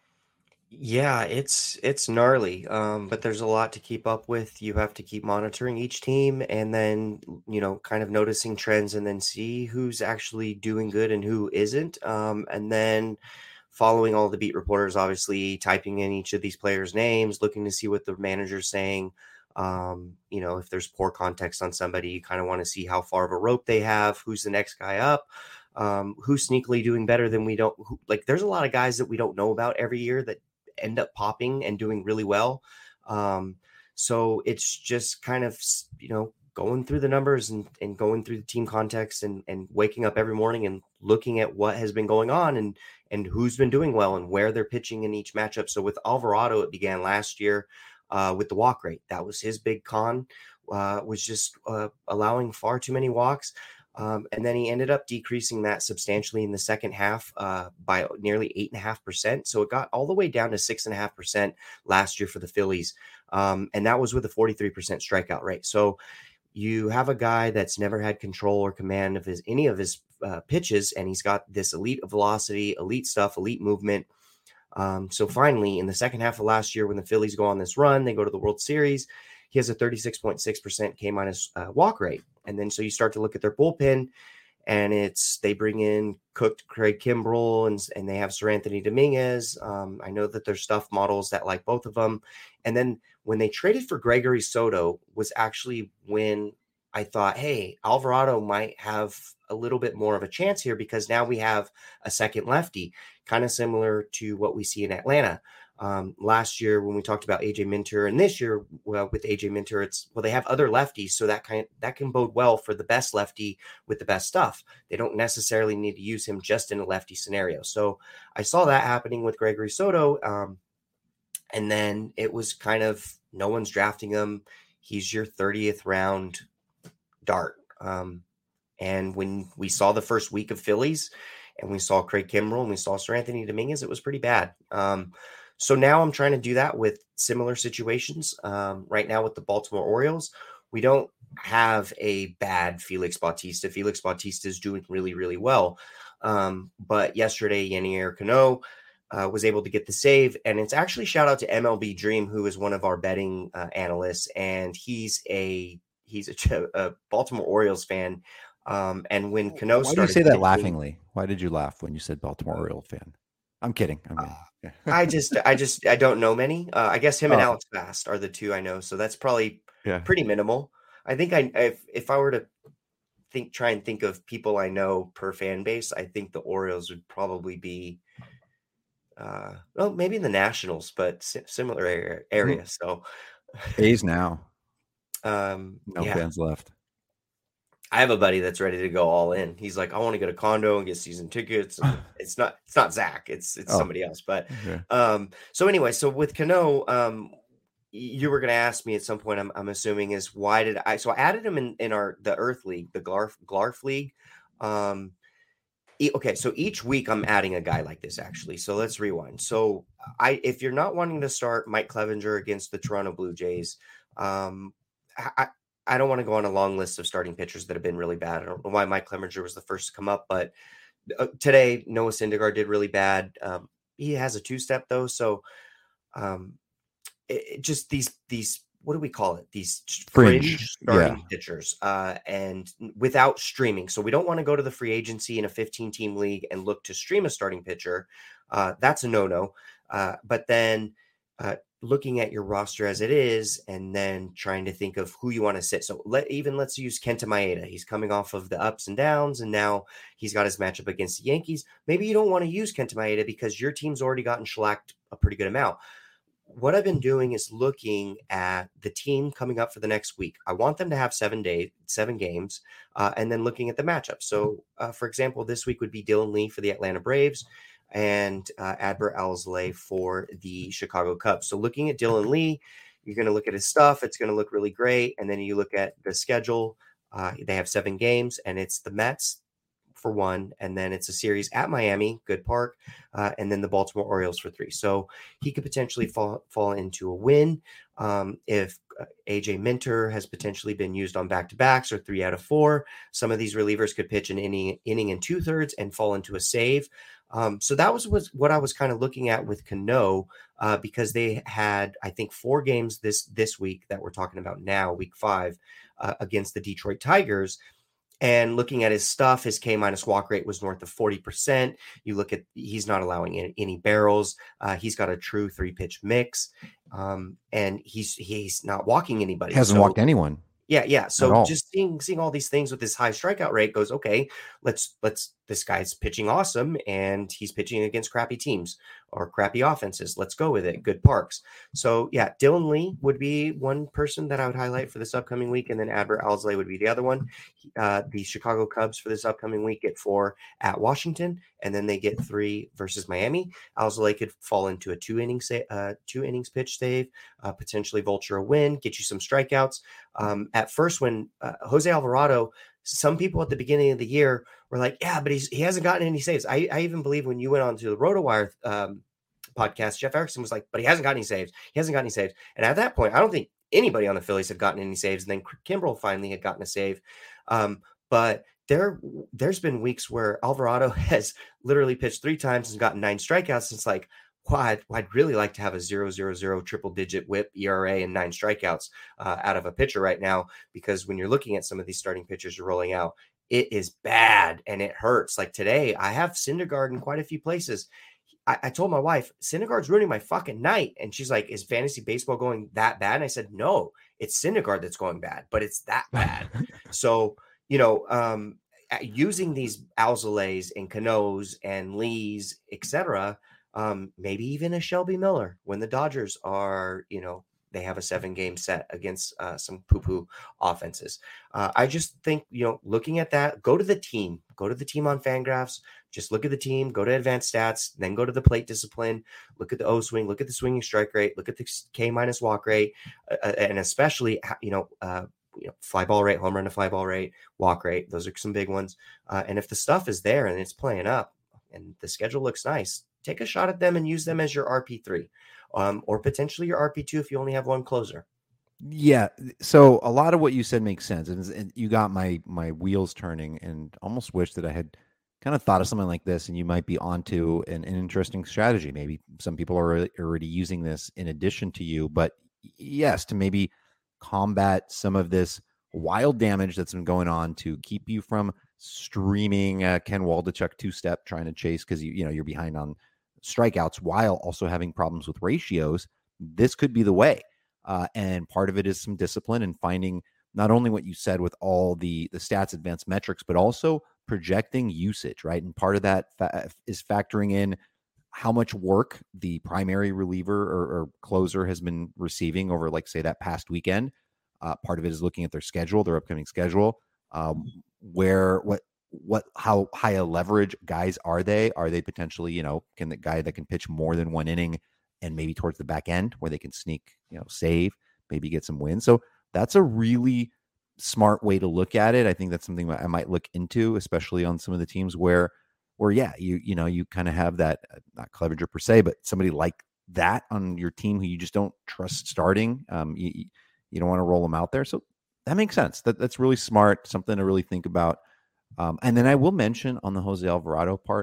Yeah, it's it's gnarly, um, but there's a lot to keep up with. You have to keep monitoring each team and then, you know, kind of noticing trends and then see who's actually doing good and who isn't. Um, and then following all the beat reporters, obviously typing in each of these players' names, looking to see what the manager's saying. Um, you know, if there's poor context on somebody, you kind of want to see how far of a rope they have, who's the next guy up, um, who's sneakily doing better than we don't. Who, like, there's a lot of guys that we don't know about every year that end up popping and doing really well. Um, so it's just kind of, you know, going through the numbers and, and going through the team context and, and waking up every morning and looking at what has been going on and, and who's been doing well and where they're pitching in each matchup. So with Alvarado, it began last year uh, with the walk rate. That was his big con, uh, was just uh, allowing far too many walks. Um, and then he ended up decreasing that substantially in the second half uh, by nearly eight and a half percent. So it got all the way down to six and a half percent last year for the Phillies. Um, and that was with a forty-three percent strikeout rate. So you have a guy that's never had control or command of his, any of his uh, pitches. And he's got this elite velocity, elite stuff, elite movement. Um, so finally in the second half of last year, when the Phillies go on this run, they go to the World Series, he has a thirty-six point six percent K minus uh, walk rate. And then so you start to look at their bullpen and it's they bring in cooked Craig Kimbrell and, and they have Seranthony Dominguez. Um, I know that there's stuff models that like both of them. And then when they traded for Gregory Soto was actually when I thought, hey, Alvarado might have a little bit more of a chance here because now we have a second lefty, kind of similar to what we see in Atlanta. Um, last year when we talked about A J Minter and this year, well, with A J Minter, it's, well, they have other lefties. So that kind that can bode well for the best lefty with the best stuff. They don't necessarily need to use him just in a lefty scenario. So I saw that happening with Gregory Soto. Um, and then it was kind of, no one's drafting him. He's your thirtieth round dart. Um, and when we saw the first week of Phillies and we saw Craig Kimbrell and we saw Seranthony Dominguez, it was pretty bad. Um, So now I'm trying to do that with similar situations. Um, right now with the Baltimore Orioles, we don't have a bad Felix Bautista. Felix Bautista is doing really, really well. Um, but yesterday, Yanier Cano uh, was able to get the save. And it's actually shout out to M L B Dream, who is one of our betting uh, analysts. And he's a he's a, a Baltimore Orioles fan. Um, and when Cano Why started... Why do you say that pitching, laughingly? Why did you laugh when you said Baltimore Orioles fan? I'm kidding. I'm kidding. Uh, I just, I just, I don't know many. Uh, I guess him and Oh. Alex Fast are the two I know. So that's probably Yeah. pretty minimal. I think I, if, if I were to think, try and think of people I know per fan base, I think the Orioles would probably be, uh, well, maybe the Nationals, but si- similar area. area. So A's now. um, No yeah. fans left. I have a buddy that's ready to go all in. He's like, I want to get a condo and get season tickets. And it's not, it's not Zach. It's, it's Oh. somebody else. But, Okay. um, so anyway, so with Cano, um, you were going to ask me at some point, I'm, I'm assuming is why did I, so I added him in, in our, the Earth League, the Glarf, Glarf League. Um, e- okay. So each week I'm adding a guy like this actually. So let's rewind. So I, if you're not wanting to start Mike Clevenger against the Toronto Blue Jays, um, I, I don't want to go on a long list of starting pitchers that have been really bad. I don't know why Mike Clevenger was the first to come up, but uh, today Noah Syndergaard did really bad. Um, he has a two-step though, so um, it, it just these these what do we call it? These Fringe, fringe starting yeah. pitchers, uh, and without streaming. So we don't want to go to the free agency in a fifteen-team league and look to stream a starting pitcher. Uh, that's a no-no. Uh, but then uh, looking at your roster as it is, and then trying to think of who you want to sit. So let even let's use Kenta Maeda. He's coming off of the ups and downs, and now he's got his matchup against the Yankees. Maybe you don't want to use Kenta Maeda because your team's already gotten shellacked a pretty good amount. What I've been doing is looking at the team coming up for the next week. I want them to have seven days, seven games, uh, and then looking at the matchup. So, uh, for example, this week would be Dylan Lee for the Atlanta Braves and uh, Adbert Alzolay for the Chicago Cubs. So, looking at Dylan Lee, you're going to look at his stuff. It's going to look really great. And then you look at the schedule. Uh, they have seven games, and it's the Mets for one, and then it's a series at Miami, Good Park, uh, and then the Baltimore Orioles for three. So he could potentially fall fall into a win. Um, if uh, A J Minter has potentially been used on back-to-backs or three out of four, some of these relievers could pitch an inning, inning and two-thirds and fall into a save. Um, so that was, was what I was kind of looking at with Cano, uh, because they had, I think, four games this this week that we're talking about now, week five, uh, against the Detroit Tigers. And looking at his stuff, his K minus walk rate was north of forty percent. You look at, he's not allowing any, any barrels. Uh, he's got a true three pitch mix. Um, and he's, he's not walking anybody. Hasn't so, walked anyone. Yeah. Yeah. So all. just seeing, seeing all these things with this high strikeout rate goes, okay, let's, let's, this guy's pitching awesome and he's pitching against crappy teams or crappy offenses. Let's go with it. Good parks. So yeah, Dylan Lee would be one person that I would highlight for this upcoming week. And then Adbert Alzolay would be the other one. Uh, the Chicago Cubs for this upcoming week get four at Washington, and then they get three versus Miami. Alzolay could fall into a two innings, uh, two innings pitch save, uh, potentially vulture a win, get you some strikeouts. Um, at first, when uh, Jose Alvarado, some people at the beginning of the year were like, yeah, but he's, he hasn't gotten any saves. I, I even believe when you went on to the RotoWire um, podcast, Jeff Erickson was like, but he hasn't got any saves. He hasn't got any saves. And at that point, I don't think anybody on the Phillies had gotten any saves. And then Kimbrel finally had gotten a save. Um, but there, there's been weeks where Alvarado has literally pitched three times and gotten nine strikeouts. It's like, well, I'd, I'd really like to have a zero, zero, zero triple digit whip E R A and nine strikeouts uh, out of a pitcher right now, because when you're looking at some of these starting pitchers you're rolling out, it is bad and it hurts. Like today, I have Syndergaard in quite a few places. I, I told my wife, Syndergaard's ruining my fucking night. And she's like, is fantasy baseball going that bad? And I said, no, it's Syndergaard that's going bad, but it's that bad. So, you know, um, using these Alzolays and Canos and Lees, et cetera, um, maybe even a Shelby Miller when the Dodgers are, you know, they have a seven game set against uh, some poo-poo offenses. Uh, I just think, you know, looking at that, go to the team, go to the team on Fangraphs, just look at the team, go to advanced stats, then go to the plate discipline, look at the O swing, look at the swinging strike rate, look at the K minus walk rate, uh, and especially, you know, uh, you know, fly ball rate, home run to fly ball rate, walk rate. Those are some big ones. Uh, and if the stuff is there and it's playing up and the schedule looks nice, take a shot at them and use them as your R P three. Um, or potentially your R P two if you only have one closer. Yeah. So a lot of what you said makes sense. And, and you got my my wheels turning, and almost wish that I had kind of thought of something like this, and you might be onto an, an interesting strategy. Maybe some people are already using this in addition to you. But yes, to maybe combat some of this wild damage that's been going on to keep you from streaming uh, Ken Waldichuk two-step trying to chase because you, you know, you're behind on strikeouts while also having problems with ratios. This could be the way. Uh, and part of it is some discipline and finding not only what you said with all the, the stats, advanced metrics, but also projecting usage, right? And part of that fa- is factoring in how much work the primary reliever or, or closer has been receiving over, like, say, that past weekend. Uh, part of it is looking at their schedule, their upcoming schedule, um, where, what, what, how high a leverage guys are they? Are they potentially, you know, can the guy that can pitch more than one inning and maybe towards the back end where they can sneak, you know, save, maybe get some wins. So that's a really smart way to look at it. I think that's something I might look into, especially on some of the teams where, where, yeah, you, you know, you kind of have that, uh, not Clevenger per se, but somebody like that on your team who you just don't trust starting. Um, you, you don't want to roll them out there. So that makes sense. That that's really smart. Something to really think about. Um, and then I will mention on the Jose Alvarado part,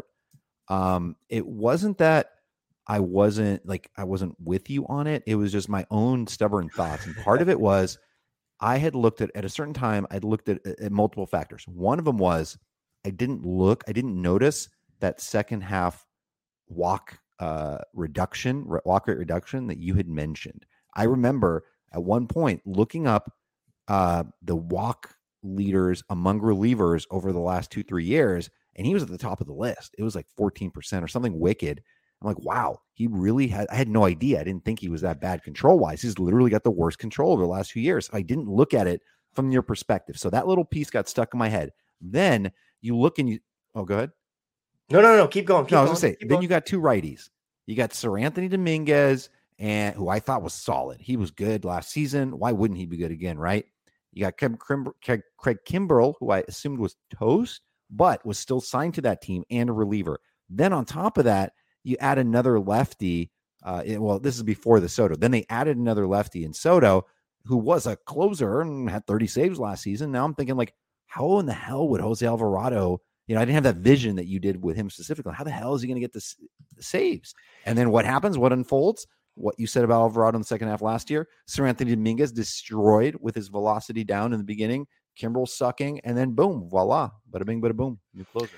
um, it wasn't that I wasn't like, I wasn't with you on it. It was just my own stubborn thoughts. And part of it was I had looked at, at a certain time, I'd looked at, at multiple factors. One of them was I didn't look, I didn't notice that second half walk uh, reduction, walk rate reduction that you had mentioned. I remember at one point looking up uh, the walk leaders among relievers over the last two, three years, and he was at the top of the list. It was like fourteen percent or something wicked. I'm like, wow, he really had, I had no idea. I didn't think he was that bad control wise. He's literally got the worst control over the last few years. I didn't look at it from your perspective. So that little piece got stuck in my head. Then you look and you, oh, go ahead. No, no, no. Keep going. Keep no, I was going, going to say, keep then going. you got two righties. You got Sir Anthony Dominguez, and who I thought was solid. He was good last season. Why wouldn't he be good again, right? You got Craig, Craig, Craig Kimbrell, who I assumed was toast, but was still signed to that team and a reliever. Then on top of that, you add another lefty. Uh, it, well, this is before the Soto. Then they added another lefty in Soto, who was a closer and had thirty saves last season. Now I'm thinking, like, how in the hell would Jose Alvarado, you know, I didn't have that vision that you did with him specifically. How the hell is he going to get the, the saves? And then what happens? What unfolds? What you said about Alvarado in the second half last year. Sir Anthony Dominguez destroyed with his velocity down in the beginning. Kimbrel sucking, and then boom, voila, bada bing, bada boom, new closer.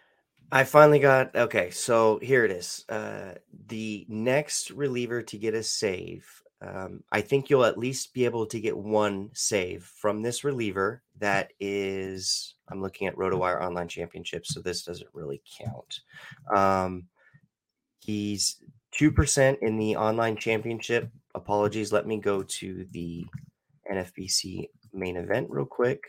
I finally got, okay, so here it is. Uh, the next reliever to get a save, um, I think you'll at least be able to get one save from this reliever that is, I'm looking at RotoWire Online Championships, so this doesn't really count. Um, he's two percent in the online championship. Apologies, let me go to the N F B C main event real quick.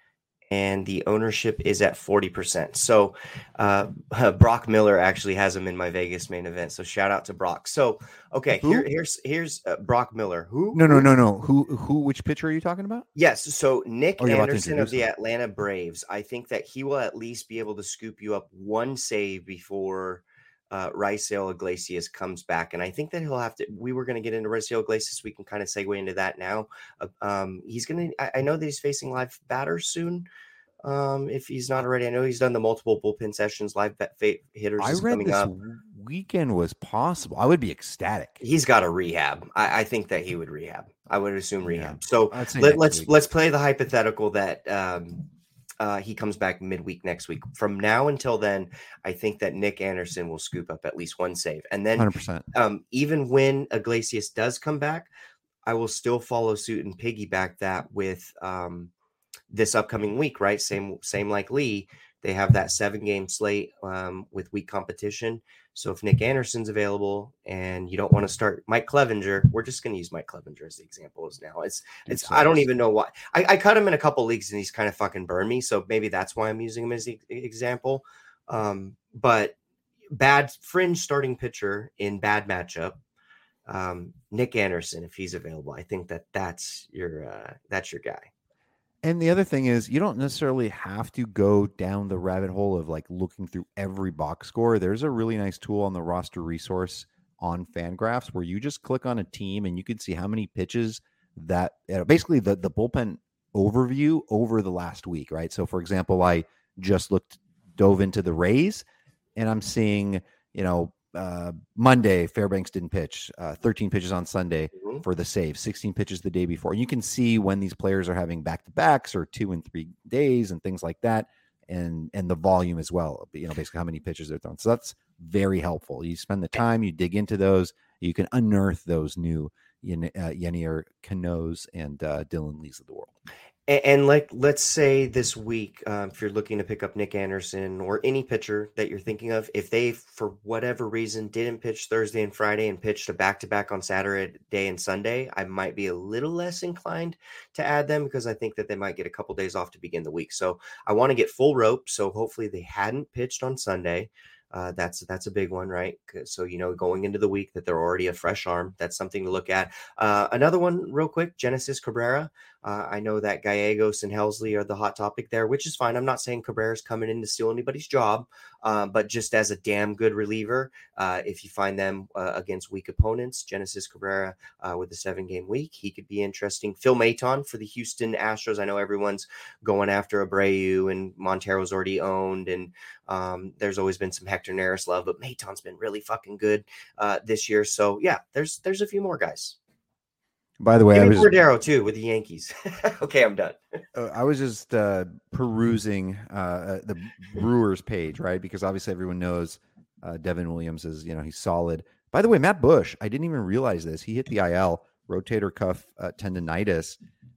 And the ownership is at forty percent. So uh, Brock Miller actually has him in my Vegas main event. So shout out to Brock. So, okay, here, here's here's uh, Brock Miller. Who? No, no, no, no. Who, who, which pitcher are you talking about? Yes. So Nick oh, Anderson of the Atlanta Braves. I think that he will at least be able to scoop you up one save before uh, Raisel Iglesias comes back. And I think that he'll have to, we were going to get into Raisel Iglesias. We can kind of segue into that now. Uh, um, he's going to, I know that he's facing live batters soon. Um, if he's not already, I know he's done the multiple bullpen sessions, live bet hitters. I is read coming this up. weekend was possible. I would be ecstatic. He's got a rehab. I, I think that he would rehab. I would assume rehab. Yeah. So let, let's, week. let's play the hypothetical that, um, Uh, he comes back midweek next week. From now until then, I think that Nick Anderson will scoop up at least one save. And then one hundred percent. Um, even when Iglesias does come back, I will still follow suit and piggyback that with um, this upcoming week, right? Same, same like Lee. They have that seven game slate um, with week competition. So if Nick Anderson's available and you don't want to start Mike Clevenger, we're just going to use Mike Clevenger as the example as now. It's, it's, I don't even know why. I, I cut him in a couple leagues and he's kind of fucking burned me. So maybe that's why I'm using him as the example. Um, but bad fringe starting pitcher in bad matchup. Um, Nick Anderson, if he's available, I think that that's your, uh, that's your guy. And the other thing is, you don't necessarily have to go down the rabbit hole of like looking through every box score. There's a really nice tool on the roster resource on Fangraphs where you just click on a team and you can see how many pitches that uh, basically the, the bullpen overview over the last week, right? So for example, I just looked, dove into the Rays and I'm seeing, you know, uh, Monday, Fairbanks didn't pitch, uh, thirteen pitches on Sunday mm-hmm. for the save, sixteen pitches the day before. And you can see when these players are having back-to-backs or two and three days and things like that. And, and the volume as well, you know, basically how many pitches they're throwing. So that's very helpful. You spend the time, you dig into those, you can unearth those new uh, Yenier Canoes and uh, Dylan Lees of the world. And, and like, let's say this week, um, if you're looking to pick up Nick Anderson or any pitcher that you're thinking of, if they, for whatever reason, didn't pitch Thursday and Friday and pitched a back-to-back on Saturday and Sunday, I might be a little less inclined to add them because I think that they might get a couple days off to begin the week. So I want to get full rope. So hopefully they hadn't pitched on Sunday. Uh, that's that's a big one, right? So, you know, going into the week that they're already a fresh arm, that's something to look at. Uh, another one real quick, Genesis Cabrera. Uh, I know that Gallegos and Helsley are the hot topic there, which is fine. I'm not saying Cabrera's coming in to steal anybody's job, uh, but just as a damn good reliever, uh, if you find them uh, against weak opponents, Genesis Cabrera uh, with a seven-game week, he could be interesting. Phil Maton for the Houston Astros. I know everyone's going after Abreu and Montero's already owned, and um, there's always been some Hector Neris love, but Maton's been really fucking good uh, this year. So, yeah, there's there's a few more guys. By the way, Maybe I was Cordero too with the Yankees. Okay, I'm done. uh, I was just uh, perusing uh, the Brewers page, right? Because obviously everyone knows Uh, Devin Williams is, you know, he's solid. By the way, Matt Bush, I didn't even realize this. He hit the I L, rotator cuff uh, tendonitis.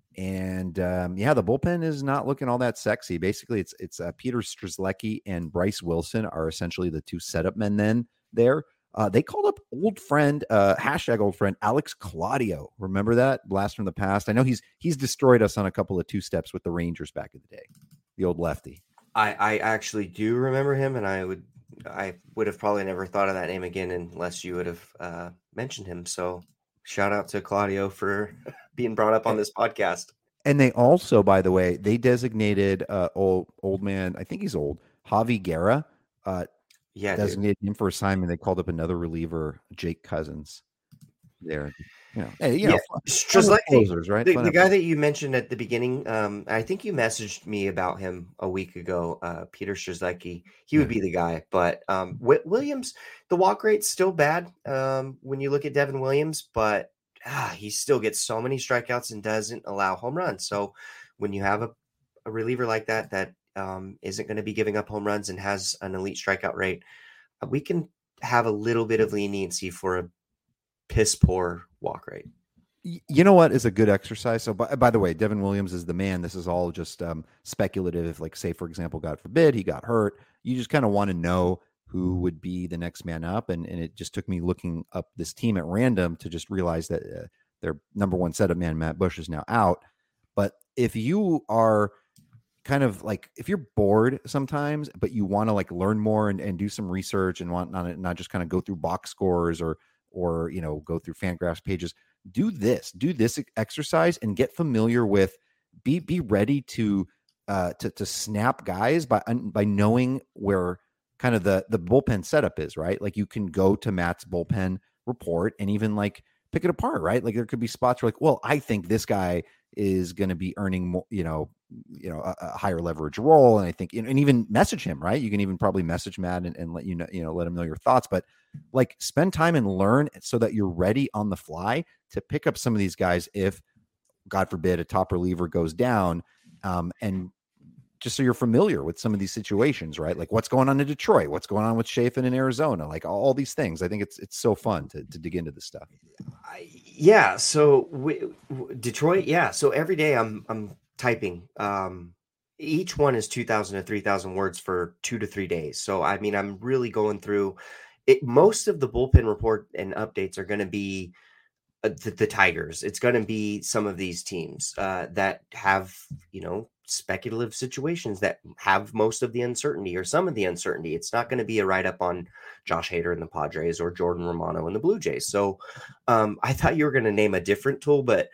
And um, yeah, the bullpen is not looking all that sexy. Basically, it's it's uh, Peter Strzelecki and Bryce Wilson are essentially the two setup men then there. Uh, they called up old friend, uh, hashtag old friend, Alex Claudio. Remember that? Blast from the past. I know he's he's destroyed us on a couple of two steps with the Rangers back in the day. The old lefty. I, I actually do remember him, and I would I would have probably never thought of that name again unless you would have uh, mentioned him. So shout out to Claudio for being brought up on this podcast. And they also, by the way, they designated uh, old old man. I think he's old. Javi Guerra. Uh, yeah, designated dude. him for assignment. They called up another reliever, Jake Cousins. There, you know, hey, you yeah, know, just like closers, right? The, the guy that you mentioned at the beginning, um, I think you messaged me about him a week ago. Uh, Peter Strzelecki, he would be the guy. But um, Williams, the walk rate's still bad um, when you look at Devin Williams, but ah, he still gets so many strikeouts and doesn't allow home runs. So when you have a, a reliever like that that um, isn't going to be giving up home runs and has an elite strikeout rate, we can have a little bit of leniency for a piss poor walk rate. You know what is a good exercise? So by, by the way, Devin Williams is the man. This is all just um, speculative. Like, say, for example, God forbid, he got hurt. You just kind of want to know who would be the next man up. And, and it just took me looking up this team at random to just realize that uh, their number one setup man, Matt Bush, is now out. But if you are kind of like, if you're bored sometimes, but you want to like learn more and, and do some research and want not, not just kind of go through box scores or, or, you know, go through Fangraphs pages, do this, do this exercise and get familiar with, be, be ready to, uh, to, to snap guys by, by knowing where kind of the, the bullpen setup is, right? Like you can go to Matt's bullpen report and even like pick it apart, right? Like there could be spots where like, well, I think this guy is going to be earning more, you know, you know, a, a higher leverage role. And I think, and even message him, right? You can even probably message Matt and, and let you know, you know, let him know your thoughts, but like spend time and learn so that you're ready on the fly to pick up some of these guys. If God forbid a top reliever goes down, um, and just so you're familiar with some of these situations, right? Like what's going on in Detroit, what's going on with Chafin in Arizona, like all, all these things. I think it's, it's so fun to, to dig into this stuff. I, yeah. So we, Detroit. Yeah. So every day I'm, I'm typing, um, each one is two thousand to three thousand words for two to three days. So, I mean, I'm really going through it. Most of the bullpen report and updates are going to be uh, the, the Tigers. It's going to be some of these teams uh, that have, you know, speculative situations that have most of the uncertainty or some of the uncertainty. It's not going to be a write up on Josh Hader and the Padres or Jordan Romano and the Blue Jays. So um, I thought you were going to name a different tool, but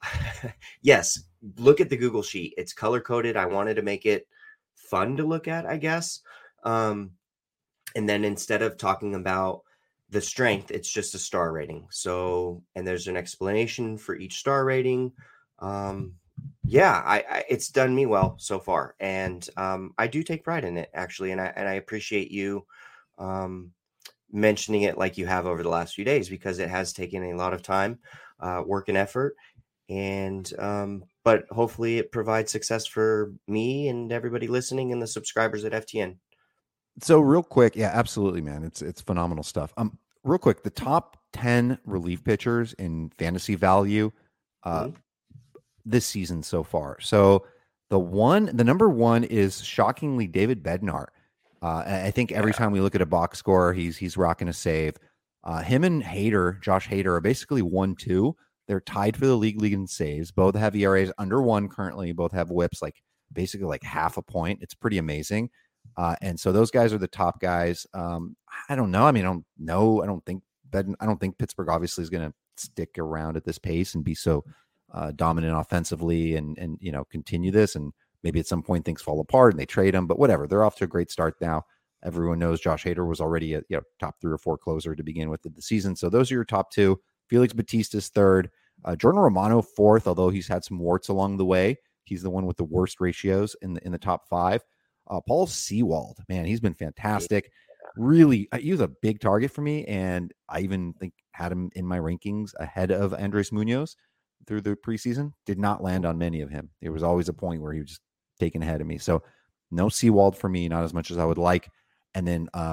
yes, look at the Google sheet. It's color coded. I wanted to make it fun to look at, I guess. Um, and then instead of talking about the strength, it's just a star rating. So, and there's an explanation for each star rating. Um, yeah, I, I it's done me well so far. And um, I do take pride in it actually. And I, and I appreciate you um, mentioning it like you have over the last few days, because it has taken a lot of time, uh, work and effort. And, um, but hopefully it provides success for me and everybody listening and the subscribers at F T N. So real quick. Yeah, absolutely, man. It's, it's phenomenal stuff. Um, real quick, the top ten relief pitchers in fantasy value, uh, mm-hmm. this season so far. So the one, the number one is shockingly David Bednar. Uh, I think every yeah. time we look at a box score, he's, he's rocking a save. Uh, him and Hader, Josh Hader, are basically one, two. They're tied for the league league in saves. Both have E R As under one currently. Both have whips like basically like half a point. It's pretty amazing. Uh, and so those guys are the top guys. Um, I don't know. I mean, I don't know. I don't think that, I don't think Pittsburgh obviously is going to stick around at this pace and be so uh, dominant offensively and, and, you know, continue this. And maybe at some point things fall apart and they trade him, but whatever. They're off to a great start now. Everyone knows Josh Hader was already a you know, top three or four closer to begin with the season. So those are your top two. Felix Bautista's third. Uh, Jordan Romano fourth, although he's had some warts along the way. He's the one with the worst ratios in the in the top five. Uh, Paul Sewald, man, he's been fantastic. Really, uh, he was a big target for me, and I even think had him in my rankings ahead of Andres Munoz through the preseason. Did not land on many of him. There was always a point where he was just taken ahead of me. So no Sewald for me, not as much as I would like. And then uh,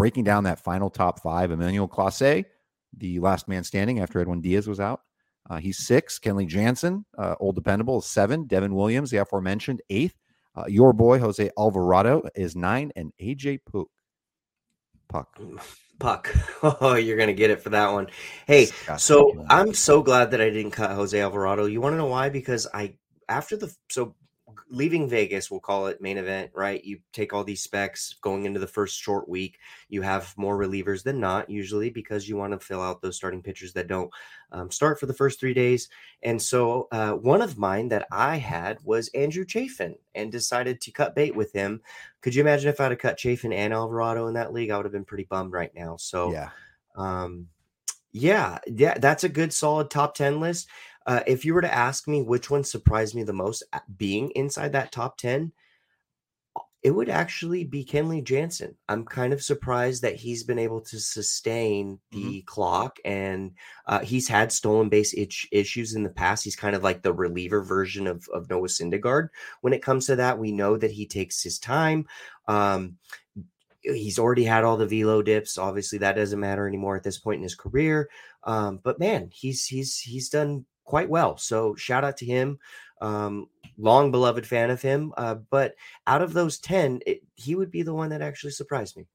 breaking down that final top five, Emmanuel Clase, the last man standing after Edwin Diaz was out. Uh, he's six. Kenley Jansen, uh, old dependable, is seven. Devin Williams, the aforementioned, eighth. Uh, your boy, Jose Alvarado, is nine. And A J Puck. Puck. Puck. Oh, you're going to get it for that one. Hey, Disgusting. so I'm so glad that I didn't cut Jose Alvarado. You want to know why? Because I, after the, so leaving Vegas, we'll call it main event, right? You take all these specs going into the first short week. You have more relievers than not, usually, because you want to fill out those starting pitchers that don't um, start for the first three days. And so uh, one of mine that I had was Andrew Chafin, and decided to cut bait with him. Could you imagine if I'd have cut Chafin and Alvarado in that league? I would have been pretty bummed right now. So Yeah. um, yeah, yeah, that's a good solid top ten list. Uh, if you were to ask me which one surprised me the most at being inside that top ten, it would actually be Kenley Jansen. I'm kind of surprised that he's been able to sustain the Mm-hmm. clock, and uh, he's had stolen base itch issues in the past. He's kind of like the reliever version of, of Noah Syndergaard. When it comes to that, we know that he takes his time. Um, he's already had all the velo dips. Obviously, that doesn't matter anymore at this point in his career. Um, but man, he's he's he's done quite well. So shout out to him. Um, long beloved fan of him. Uh, but out of those ten, it, he would be the one that actually surprised me.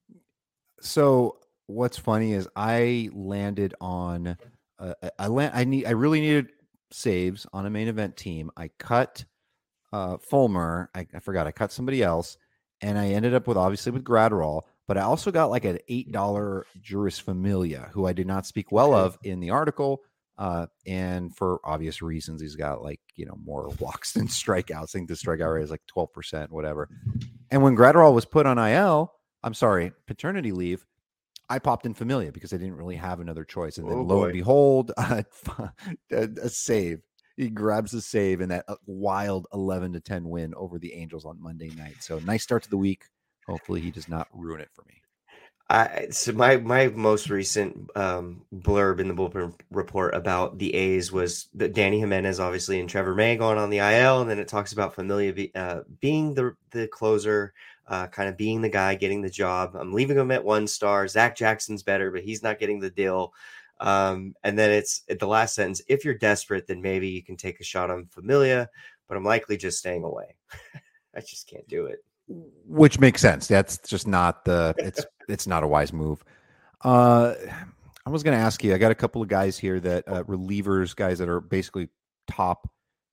So what's funny is I landed on uh, I land I need I really needed saves on a main event team. I cut uh Fulmer. I, I forgot I cut somebody else, and I ended up with obviously with Gratterall, but I also got like an eight dollar Juris Familia, who I did not speak well Okay. of in the article. Uh, and for obvious reasons, he's got like, you know, more walks than strikeouts. I think the strikeout rate is like twelve percent, whatever. And when Gratterall was put on I L, I'm sorry, paternity leave, I popped in Familia because I didn't really have another choice. And then Oh, lo boy. and behold, uh, a, a save. He grabs a save in that wild eleven to ten win over the Angels on Monday night. So nice start to the week. Hopefully he does not ruin it for me. I so my my most recent um, blurb in the bullpen report about the A's was that Danny Jimenez, obviously, and Trevor May going on the I L, and then it talks about Familia be, uh, being the the closer, uh, kind of being the guy getting the job. I'm leaving him at one star. Zach Jackson's better, but he's not getting the deal. Um, and then it's at the last sentence: if you're desperate, then maybe you can take a shot on Familia, but I'm likely just staying away. I just can't do it. Which makes sense. That's just not the it's it's not a wise move. Uh, I was going to ask you. I got a couple of guys here that uh, relievers, guys that are basically top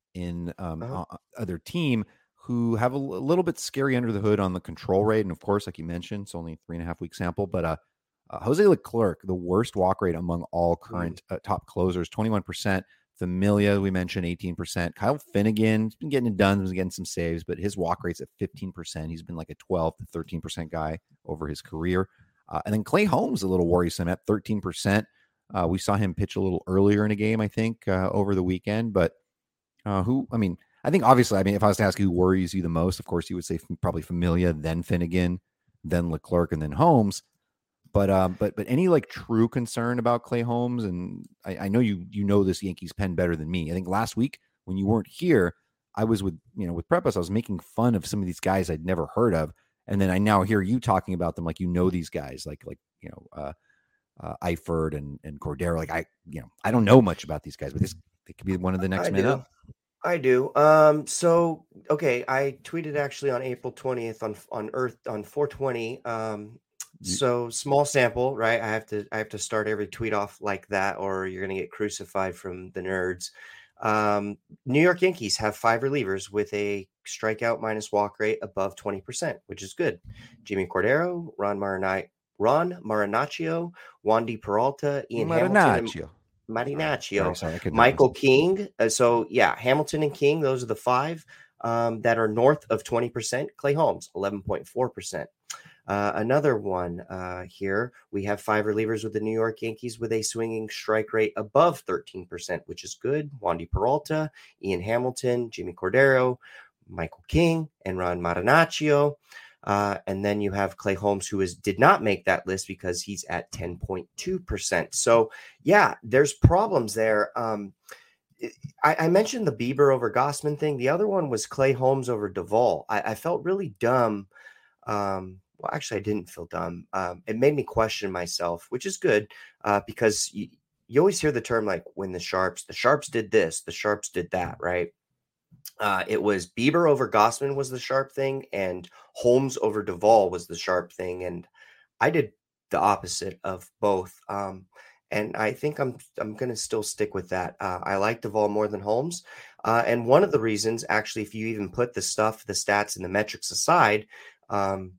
in um, Uh-huh. uh, other team who have a, l- a little bit scary under the hood on the control rate. And of course, like you mentioned, it's only a three and a half week sample. But uh, uh, Jose Leclerc, the worst walk rate among all current uh, top closers, twenty-one percent. Familia, we mentioned eighteen percent. Kyle Finnegan's been getting it done, been getting some saves, but his walk rate's at fifteen percent. He's been like a twelve to thirteen percent guy over his career. Uh, and then Clay Holmes, a little worrisome at thirteen percent. Uh, we saw him pitch a little earlier in a game, I think, uh, over the weekend. But uh, who, I mean, I think obviously, I mean, if I was to ask who worries you the most, of course, you would say probably Familia, then Finnegan, then Leclerc, and then Holmes. But um, but but any like true concern about Clay Holmes? And I, I know you you know this Yankees pen better than me. I think last week when you weren't here, I was with you know with Prepus. I was making fun of some of these guys I'd never heard of, and then I now hear you talking about them like you know these guys like like you know uh, uh, Eifert and and Cordero. Like I you know I don't know much about these guys, but this it could be one of the next I men do. up. I do. Um, so okay, I tweeted actually on April twentieth on on Earth on four twenty. Um, You- so small sample, right? I have to I have to start every tweet off like that, or you're gonna get crucified from the nerds. Um, New York Yankees have five relievers with a strikeout minus walk rate above twenty percent, which is good. Jimmy Cordero, Ron Marinai, Ron Marinaccio, Wandy Peralta, Ian Hamilton, and Marinaccio. Marinaccio, Sorry, sorry, I could not Michael listen. King. Uh, so yeah, Hamilton and King, those are the five um, that are north of twenty percent. Clay Holmes, eleven point four percent. Uh, another one uh, here, we have five relievers with the New York Yankees with a swinging strike rate above thirteen percent, which is good. Wandy Peralta, Ian Hamilton, Jimmy Cordero, Michael King, and Ron Marinaccio. Uh, and then you have Clay Holmes, who is did not make that list because he's at ten point two percent. So yeah, there's problems there. Um, I, I mentioned the Bieber over Gossman thing. The other one was Clay Holmes over Duvall. I, I felt really dumb um, well, actually, I didn't feel dumb. Um, it made me question myself, which is good uh, because you, you always hear the term like when the Sharps, the Sharps did this, the Sharps did that, right? Uh, it was Bieber over Gossman was the sharp thing, and Holmes over Duvall was the sharp thing. And I did the opposite of both. Um, and I think I'm I'm going to still stick with that. Uh, I like Duvall more than Holmes. Uh, and one of the reasons, actually, if you even put the stuff, the stats, and the metrics aside, um,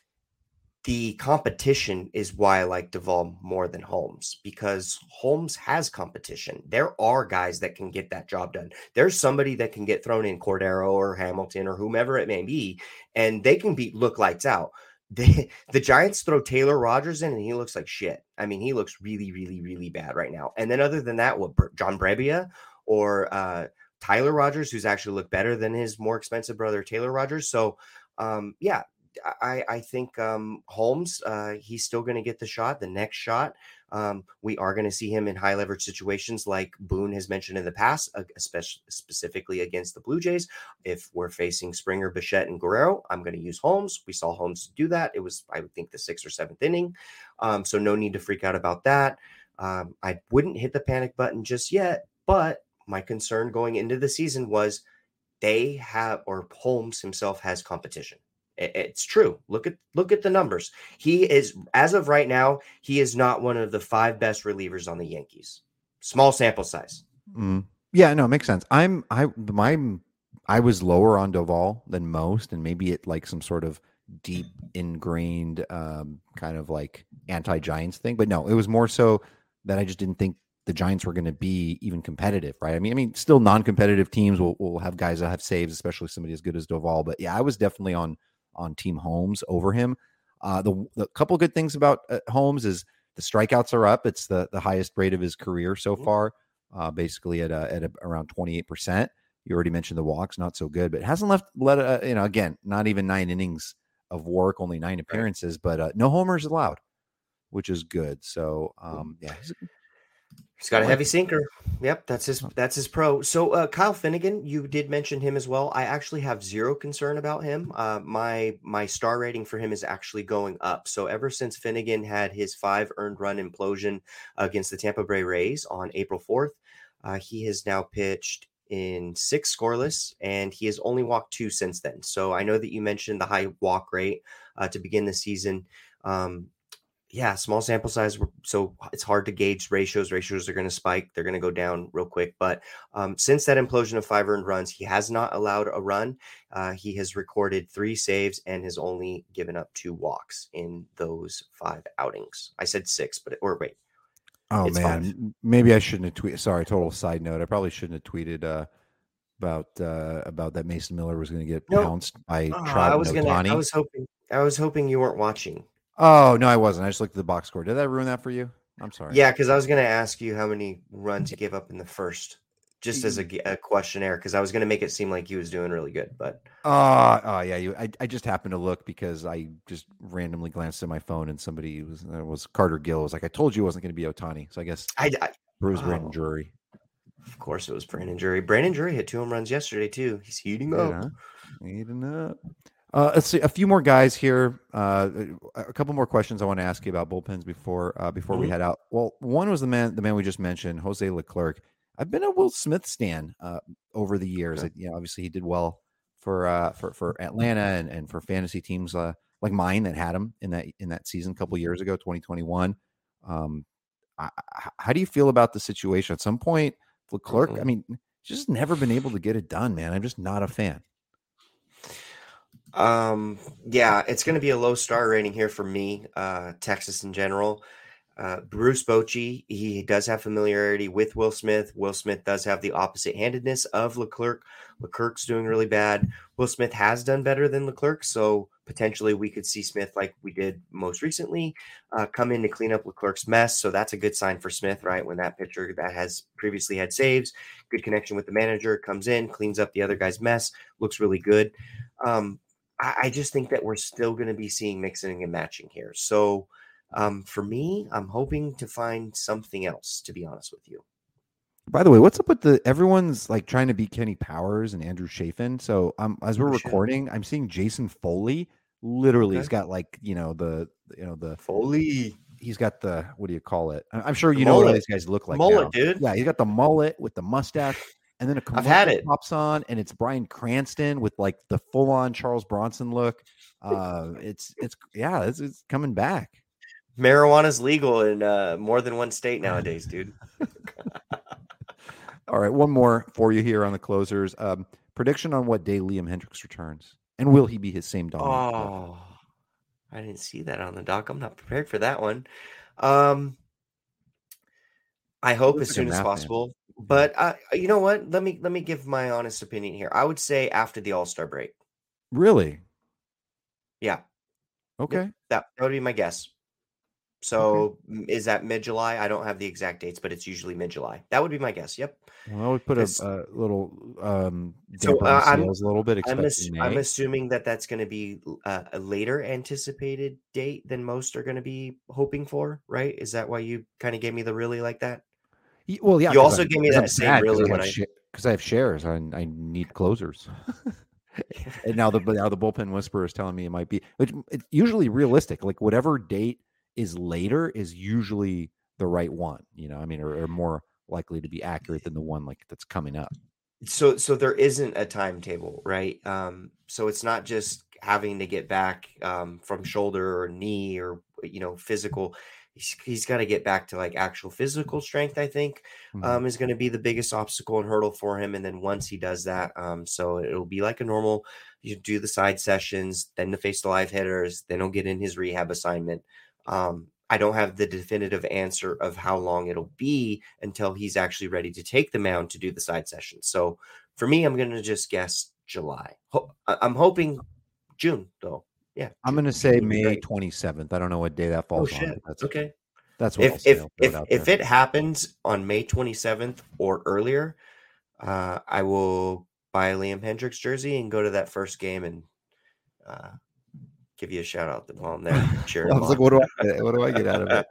the competition is why I like Duvall more than Holmes, because Holmes has competition. There are guys that can get that job done. There's somebody that can get thrown in Cordero or Hamilton or whomever it may be, and they can be look lights out. The, the Giants throw Taylor Rogers in and he looks like shit. I mean, he looks really, really, really bad right now. And then other than that, what John Brebbia or uh, Tyler Rogers, who's actually looked better than his more expensive brother, Taylor Rogers. So, um, yeah, I, I think um, Holmes, uh, he's still going to get the shot, the next shot. Um, we are going to see him in high leverage situations like Boone has mentioned in the past, uh, especially specifically against the Blue Jays. If we're facing Springer, Bichette, and Guerrero, I'm going to use Holmes. We saw Holmes do that. It was, I would think, the sixth or seventh inning. Um, so no need to freak out about that. Um, I wouldn't hit the panic button just yet, but my concern going into the season was they have, or Holmes himself has competition. It's true. Look at look at the numbers. He is, as of right now, he is not one of the five best relievers on the Yankees. Small sample size. Mm. Yeah, no, it makes sense. I'm I my I was lower on Duvall than most, and maybe it like some sort of deep ingrained um, kind of like anti-Giants thing. But no, it was more so that I just didn't think the Giants were going to be even competitive, right? I mean, I mean, still non-competitive teams will will have guys that have saves, especially somebody as good as Duvall. But yeah, I was definitely on. on Team Holmes over him. Uh, the, the couple good things about uh, Holmes is the strikeouts are up. It's the, the highest rate of his career so far, uh, basically at a, at a, around twenty-eight percent. You already mentioned the walks, not so good, but hasn't left, let uh, you know, again, not even nine innings of work, only nine appearances, but uh, no homers allowed, which is good. So um, yeah, he's, He's got a heavy sinker. Yep, that's his that's his pro. So uh, Kyle Finnegan, you did mention him as well. I actually have zero concern about him. Uh, my my star rating for him is actually going up. So ever since Finnegan had his five earned run implosion against the Tampa Bay Rays on April fourth, uh, he has now pitched in six scoreless, and he has only walked two since then. So I know that you mentioned the high walk rate uh, to begin the season. Um, Yeah, small sample size, so it's hard to gauge ratios. Ratios are going to spike. They're going to go down real quick. But um, since that implosion of five earned runs, he has not allowed a run. Uh, he has recorded three saves and has only given up two walks in those five outings. I said six, but or wait. Oh, man. Five. Maybe I shouldn't have tweeted. Sorry, total side note. I probably shouldn't have tweeted uh, about uh, about that Mason Miller was going to get no. pounced by oh, Trout I was and gonna, I was hoping. I was hoping you weren't watching. Oh, no, I wasn't. I just looked at the box score. Did that ruin that for you? I'm sorry. Yeah, because I was going to ask you how many runs he gave up in the first, just as a, a questionnaire, because I was going to make it seem like he was doing really good. But uh, oh, yeah, you. I, I just happened to look because I just randomly glanced at my phone and somebody was uh, was Carter Gill was like, I told you it wasn't going to be Ohtani. So I guess I, I Bruce oh, Brandon Drury. Of course, it was Brandon Drury. Brandon Drury hit two home runs yesterday too. He's heating up. Yeah, heating up. Uh, let's see a few more guys here. Uh, a couple more questions I want to ask you about bullpens before uh, before mm-hmm. we head out. Well, one was the man the man we just mentioned, Jose Leclerc. I've been a Will Smith stan uh, over the years. Okay. You know, obviously he did well for uh, for for Atlanta and, and for fantasy teams uh, like mine that had him in that in that season a couple years ago, twenty twenty-one. Um, I, I, how do you feel about the situation? At some point, Leclerc, mm-hmm. I mean, he's just never been able to get it done, man. I'm just not a fan. Um, yeah, it's going to be a low star rating here for me, uh, Texas in general. Uh, Bruce Bochy, he does have familiarity with Will Smith. Will Smith does have the opposite handedness of Leclerc. Leclerc's doing really bad. Will Smith has done better than Leclerc, so potentially we could see Smith, like we did most recently, uh, come in to clean up Leclerc's mess. So that's a good sign for Smith, right? When that pitcher that has previously had saves, good connection with the manager, comes in, cleans up the other guy's mess, looks really good. Um, I just think that we're still going to be seeing mixing and matching here. So um, for me, I'm hoping to find something else, to be honest with you. By the way, what's up with the everyone's like trying to beat Kenny Powers and Andrew Chafin? So um, as we're recording, I'm seeing Jason Foley Literally, Okay. he's got like you know the you know the Foley. he's got the what do you call it? I- I'm sure The you know what all mullet. these guys look like Mullet, now. dude. Yeah, he's got the mullet with the mustache, and then a I've had commercial it. pops on, and it's Bryan Cranston with like the full on Charles Bronson look. Uh, it's it's yeah, it's, it's coming back. Marijuana's legal in uh, more than one state nowadays, dude. All right, one more for you here on the closers. Um, prediction on what day Liam Hendriks returns, and will he be his same dominant? Oh, I didn't see that on the doc. I'm not prepared for that one. Um, I hope Looks as like a soon as math man. possible. But uh, you know what? Let me let me give my honest opinion here. I would say after the All Star break. Really? Yeah, Okay. that, that would be my guess. So m- is that mid July? I don't have the exact dates, but it's usually mid July. That would be my guess. Yep. Well, I would put a, 'Cause- a little um, So, damper on uh, the I'm- sails a little bit, I'm, expecting ass- I'm May. assuming that that's going to be uh, a later anticipated date than most are going to be hoping for, right? Is that why you kind of gave me the really like that? Y- Well, yeah. You 'cause also I'm- gave me 'cause that I'm same sad 'cause really I when have I- sha- because I have shares. I I need closers. And now the now the bullpen whisperer is telling me it might be, which it's usually realistic. Like whatever date is later is usually the right one. You know, I mean, or, or more likely to be accurate than the one like that's coming up. So so there isn't a timetable, right? Um, so it's not just having to get back um, from shoulder or knee or you know physical. He's, he's got to get back to like actual physical strength. I think Mhm. um, is going to be the biggest obstacle and hurdle for him. And then once he does that, um, so it'll be like a normal. You do the side sessions, then to face the live hitters, then he'll get in his rehab assignment. Um, I don't have the definitive answer of how long it'll be until he's actually ready to take the mound to do the side session. So for me, I'm going to just guess July. Ho- I- I'm hoping June, though. Yeah, I'm June- going to June say would be May great. twenty-seventh. I don't know what day that Oh falls on. shit! but That's Okay. that's what I'll If say. if I'll throw if it out if there. it happens on May twenty-seventh or earlier, uh, I will buy a Liam Hendricks jersey and go to that first game and uh, give you a shout out while I'm there. Cheering I him was like, on. what do I get? What do I get out of it?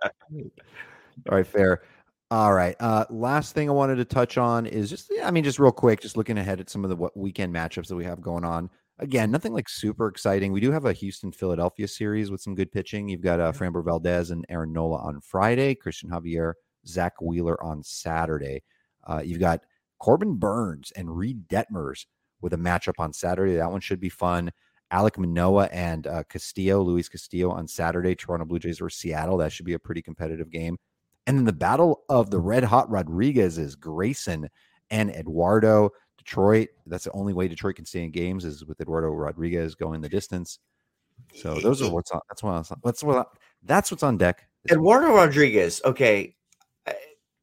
All right, fair. All right. Uh, last thing I wanted to touch on is just, yeah, I mean, just real quick, just looking ahead at some of the what weekend matchups that we have going on. Again, nothing like super exciting. We do have a Houston Philadelphia series with some good pitching. You've got uh, Framber Valdez and Aaron Nola on Friday, Christian Javier, Zach Wheeler on Saturday. Uh, you've got Corbin Burns and Reed Detmers with a matchup on Saturday. That one should be fun. Alek Manoah and uh, Castillo, Luis Castillo on Saturday. Toronto Blue Jays versus Seattle. That should be a pretty competitive game. And then the battle of the red hot Rodriguez is Grayson and Eduardo. Detroit. That's the only way Detroit can stay in games is with Eduardo Rodriguez going the distance. So those are what's on. That's what's on. That's what. That's what's on deck. Eduardo Rodriguez. Okay. I,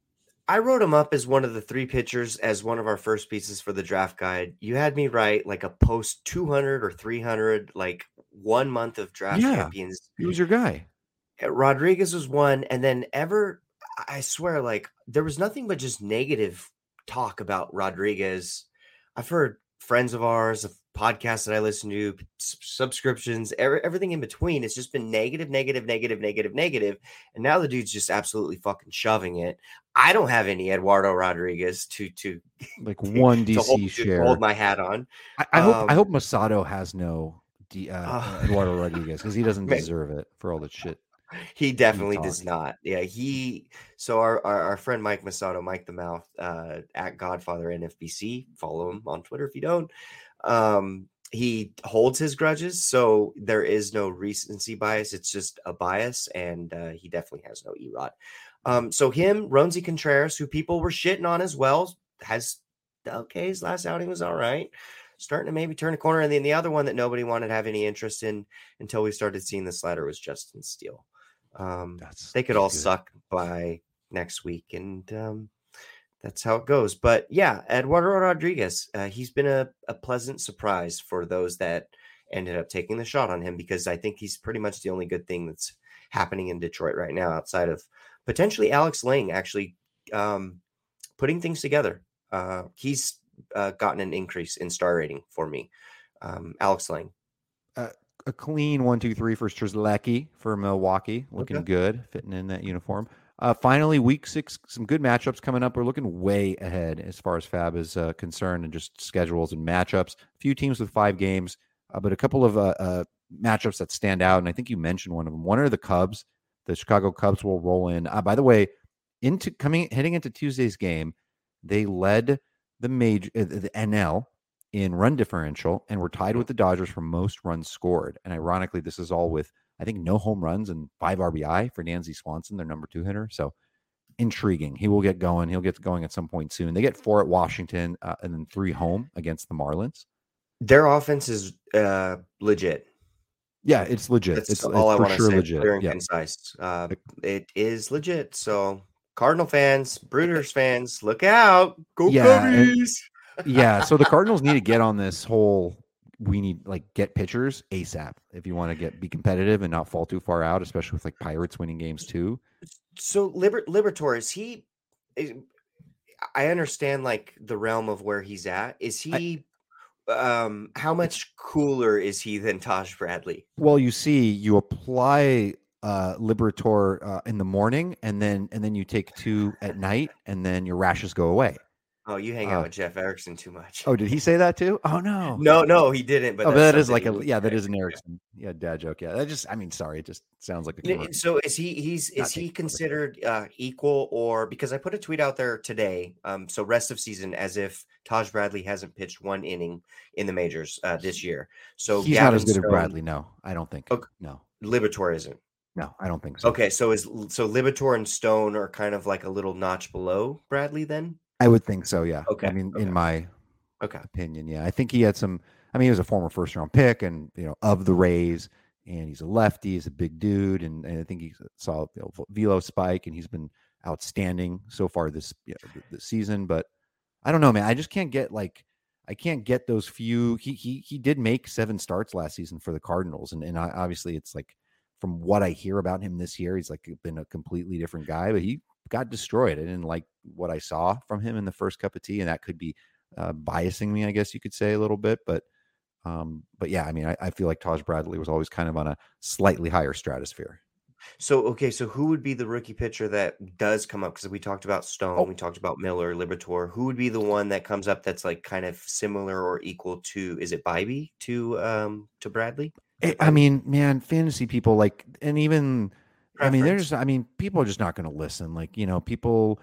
I wrote him up as one of the three pitchers as one of our first pieces for the draft guide. You had me right, like a post two hundred or three hundred, like one month of draft Yeah. champions. He was your guy. Rodriguez was one. And then ever, I swear, like there was nothing but just negative talk about Rodriguez. I've heard friends of ours, podcasts that I listen to, subscriptions, every, everything in between. It's just been negative, negative, negative, negative, negative. And now the dude's just absolutely fucking shoving it. I don't have any Eduardo Rodriguez to to like one D C to hold, share. to hold my hat on. I, I hope Um, I hope Masato has no D, uh, uh, Eduardo Rodriguez because he doesn't man. deserve it for all the shit. He definitely talk. does not. Yeah, he. So our, our our friend Mike Masato, Mike the Mouth, uh, at Godfather N F B C. Follow him on Twitter if you don't. Um, he holds his grudges, so there is no recency bias. It's just a bias, and uh, he definitely has no E-Rod. Um, so him, Ronzi Contreras, who people were shitting on as well, has okay. His last outing was all right. Starting to maybe turn a corner, and then the other one that nobody wanted to have any interest in until we started seeing this slider was Justin Steele. Um, That's they could all good. suck by next week, and um, that's how it goes. But yeah, Eduardo Rodriguez, uh, he's been a, a pleasant surprise for those that ended up taking the shot on him, because I think he's pretty much the only good thing that's happening in Detroit right now, outside of potentially Alex Lang actually um, putting things together. Uh, he's uh, gotten an increase in star rating for me. Um, Alex Lang. Uh, a clean one, two, three for Strzelecki for Milwaukee, looking Okay. good, fitting in that uniform. Uh, finally, week six, some good matchups coming up. We're looking way ahead as far as Fab is uh, concerned, and just schedules and matchups. A few teams with five games, uh, but a couple of uh, uh, matchups that stand out, and I think you mentioned one of them. One are the Cubs. The Chicago Cubs will roll in. Uh, by the way, into coming heading into Tuesday's game, they led the major uh, the N L in run differential and were tied with the Dodgers for most runs scored. And ironically, this is all with I think no home runs and five R B I for Dansby Swanson, their number two hitter. So intriguing. He will get going. He'll get going at some point soon. They get four at Washington uh, and then three home against the Marlins. Their offense is uh, legit. Yeah, it's legit. That's it's, all it's I for want to sure say. legit. Clear and Yeah. concise. Uh, it is legit. So Cardinal fans, Brewers fans, look out. Go Yeah, and- Cubbies. Yeah, so the Cardinals need to get on this whole we need like get pitchers ASAP if you want to get be competitive and not fall too far out, especially with like Pirates winning games too. So Liber- Libertor, is he is, I understand like the realm of where he's at. Is he um how much cooler is he than Taj Bradley? Well, you see, you apply uh Liberator uh, in the morning and then and then you take two at night and then your rashes go away. Oh, you hang Uh, out with Jeff Erickson too much. Oh, did he say that too? Oh no. No, no, he didn't. But Oh, but that's that is something like a he- yeah, that is an Erickson. Yeah, dad joke. Yeah. That just I mean, sorry, it just sounds like a N- commercial. So is he? He's Not is he taking over. considered uh, equal or because I put a tweet out there today? Um, so rest of season as if Taj Bradley hasn't pitched one inning in the majors uh, this year. So He's Gavin not as good Stone, as Bradley. No, I don't think. Okay. No, Libertor isn't. no, I don't think so. Okay, so is so Libertor and Stone are kind of like a little notch below Bradley then? I would think so. Yeah. Okay, I mean, okay. in my Okay. opinion, yeah, I think he had some. I mean, he was a former first round pick, and you know, of the Rays, and he's a lefty. He's a big dude, and, and I think he saw you know, velo spike, and he's been outstanding so far this you know, this season. But I don't know, man. I just can't get like I can't get those few. He he he did make seven starts last season for the Cardinals, and and I, obviously it's like from what I hear about him this year, he's like been a completely different guy. But he got destroyed. I didn't like what I saw from him in the first cup of tea, and that could be uh, biasing me, I guess you could say a little bit. But um, but yeah, I mean, I, I feel like Taj Bradley was always kind of on a slightly higher stratosphere. So okay, so who would be the rookie pitcher that does come up? Because we talked about Stone, Oh. we talked about Miller, Libertor. Who would be the one that comes up that's like kind of similar or equal to? Is it Bybee to um to Bradley? Is it I Bybee? mean, man, fantasy people like, and even, I mean, Preference. there's, I mean, people are just not going to listen. Like, you know, people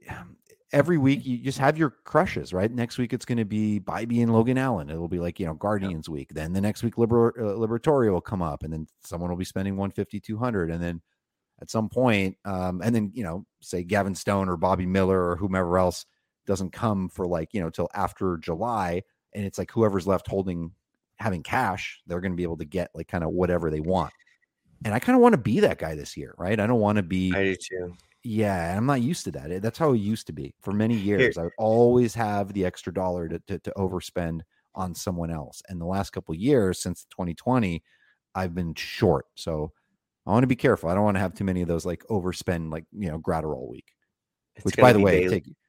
every week you just have your crushes, right? Next week it's going to be Bybee and Logan Allen. It'll be like, you know, Guardians week. Then the next week, Liber, uh, Liberatorio will come up, and then someone will be spending one fifty, two hundred. And then at some point, um, and then, you know, say Gavin Stone or Bobby Miller or whomever else doesn't come for like, you know, till after July. And it's like whoever's left holding, having cash, they're going to be able to get like kind of whatever they want. And I kind of want to be that guy this year, right? I don't want to be, I do too. yeah, I'm not used to that. That's how it used to be for many Here- years. I would always have the extra dollar to, to, to overspend on someone else. And the last couple of years since twenty twenty, I've been short. So I want to be careful. I don't want to have too many of those like overspend, like, you know, Gratterall week, It's which gonna by the be way, Bailey. take,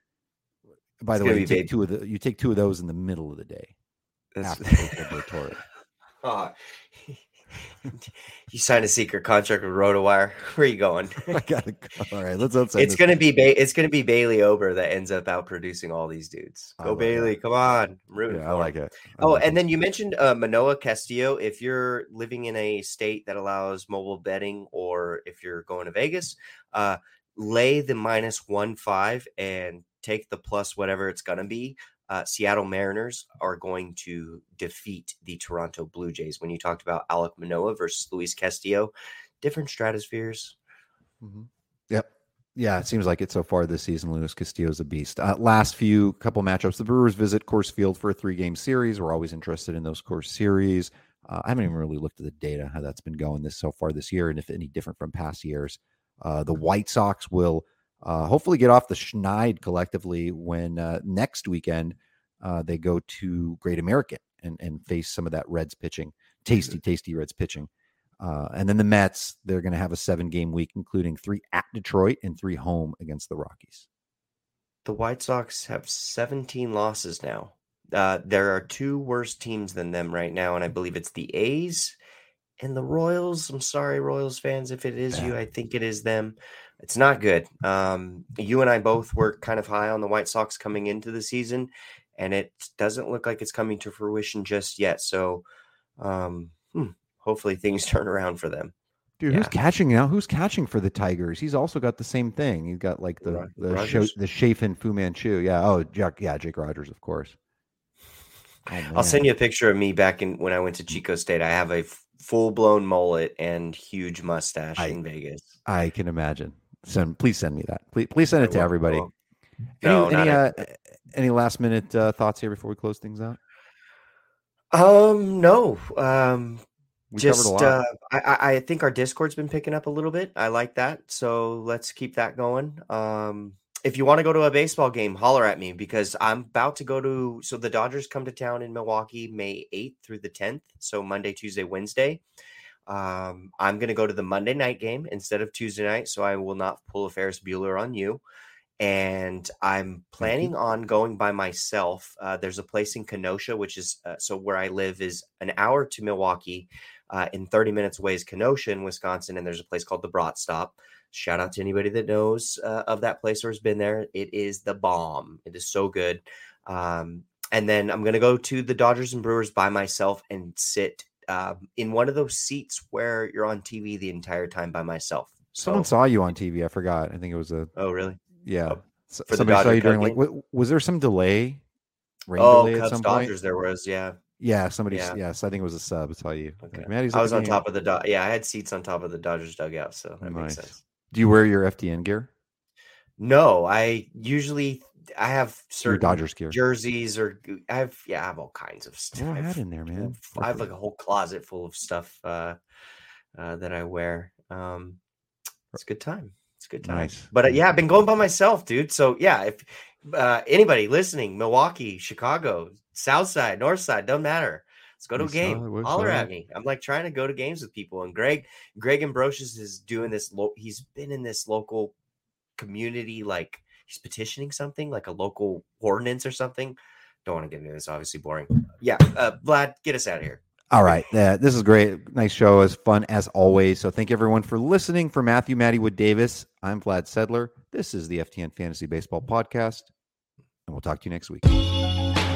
by It's the gonna way, be you take Bailey. two of the, you take two of those in the middle of the day That's- after the Liberatorio. Oh, you signed a secret contract with RotoWire. Where are you going? I gotta go. All right, let's outside. It's gonna be ba- it's gonna be Bailey Ober that ends up out producing all these dudes. I Go love Bailey, that. come on! I'm rooting Yeah, for I him. like it. I Oh, like and it. then you mentioned uh, Manoah Castillo. If you're living in a state that allows mobile betting, or if you're going to Vegas, uh, lay the minus one five and take the plus whatever it's gonna be. Uh, Seattle Mariners are going to defeat the Toronto Blue Jays. When you talked about Alek Manoah versus Luis Castillo, different stratospheres. Mhm. Yep. Yeah, it seems like it so far this season. Luis Castillo's a beast. Uh, last few couple matchups, the Brewers visit Coors Field for a three-game series. We're always interested in those Coors series. Uh, I haven't even really looked at the data, how that's been going this so far this year, and if any different from past years. Uh, the White Sox will uh, hopefully get off the schneid collectively when uh, next weekend uh, they go to Great American and, and face some of that Reds pitching, tasty, tasty Reds pitching. Uh, and then the Mets, they're going to have a seven-game week, including three at Detroit and three home against the Rockies. The White Sox have seventeen losses now. Uh, there are two worse teams than them right now, and I believe it's the A's and the Royals. I'm sorry, Royals fans, if it is you, I think it is them. It's not good. Um, you and I both were kind of high on the White Sox coming into the season, and it doesn't look like it's coming to fruition just yet. So, um, hmm, hopefully things turn around for them. Dude, Yeah. who's catching now? Who's catching for the Tigers? He's also got the same thing. He's got like the Ro- the Sho- Rogers? the Chafin Fu Manchu. Yeah. Oh, Jack. Yeah, Jake Rogers, of course. Oh, I'll man. send you a picture of me back in when I went to Chico State. I have a full blown mullet and huge mustache I- in Vegas. I can imagine. Send, please send me that. Please, please send it I to will, I everybody. will. Any, No, any, not uh, any last minute uh, thoughts here before we close things out? Um, no. Um, We just covered a lot. uh, I, I I think our Discord's been picking up a little bit. I like that, so let's keep that going. Um, if you want to go to a baseball game, holler at me because I'm about to go to. So the Dodgers come to town in Milwaukee May eighth through the tenth. So Monday, Tuesday, Wednesday. Um, I'm going to go to the Monday night game instead of Tuesday night, so I will not pull a Ferris Bueller on you. And I'm planning on going by myself. Uh, there's a place in Kenosha, which is uh, so where I live is an hour to Milwaukee. Uh, in thirty minutes away is Kenosha in Wisconsin, and there's a place called the Brat Stop. Shout out to anybody that knows uh, of that place or has been there. It is the bomb. It is so good. Um, and then I'm going to go to the Dodgers and Brewers by myself and sit um, in one of those seats where you're on T V the entire time by myself. So, Someone saw you on T V. I forgot. I think it was a oh, really? yeah. Oh, S- for the Somebody saw Dodger you during Cub like. game? What, was there some delay? Rain Oh, delay at Cubs some point? Dodgers. There was, yeah. Yeah, somebody. Yeah. Yes, I think it was a sub. Saw you. Okay. Like, Maddie's I at was the on game. top of the do- yeah. I had seats on top of the Dodgers dugout, so that Nice. makes sense. Do you wear your F D N gear? No, I usually I have Your certain Dodgers gear? jerseys or I have yeah, I have all kinds of stuff. Throw a I hat have, in there, man. I have like a whole closet full of stuff uh, uh, that I wear. Um, it's a good time. It's a good time. Nice. But uh, yeah, I've been going by myself, dude. So yeah, if uh, anybody listening, Milwaukee, Chicago, South Side, North Side, doesn't matter. Let's go to a East game. Side, West Holler Side. at me. I'm like trying to go to games with people. And Greg, Greg Ambrosius is doing this. Lo- he's been in this local community, like he's petitioning something, like a local ordinance or something. Don't want to get into this. Obviously, boring. Yeah, uh, Vlad, get us out of here. All right. Uh, this is great. Nice show. As fun as always. So thank everyone for listening. For Matthew Matty Wood Davis, I'm Vlad Sedler. This is the F T N Fantasy Baseball Podcast, and we'll talk to you next week.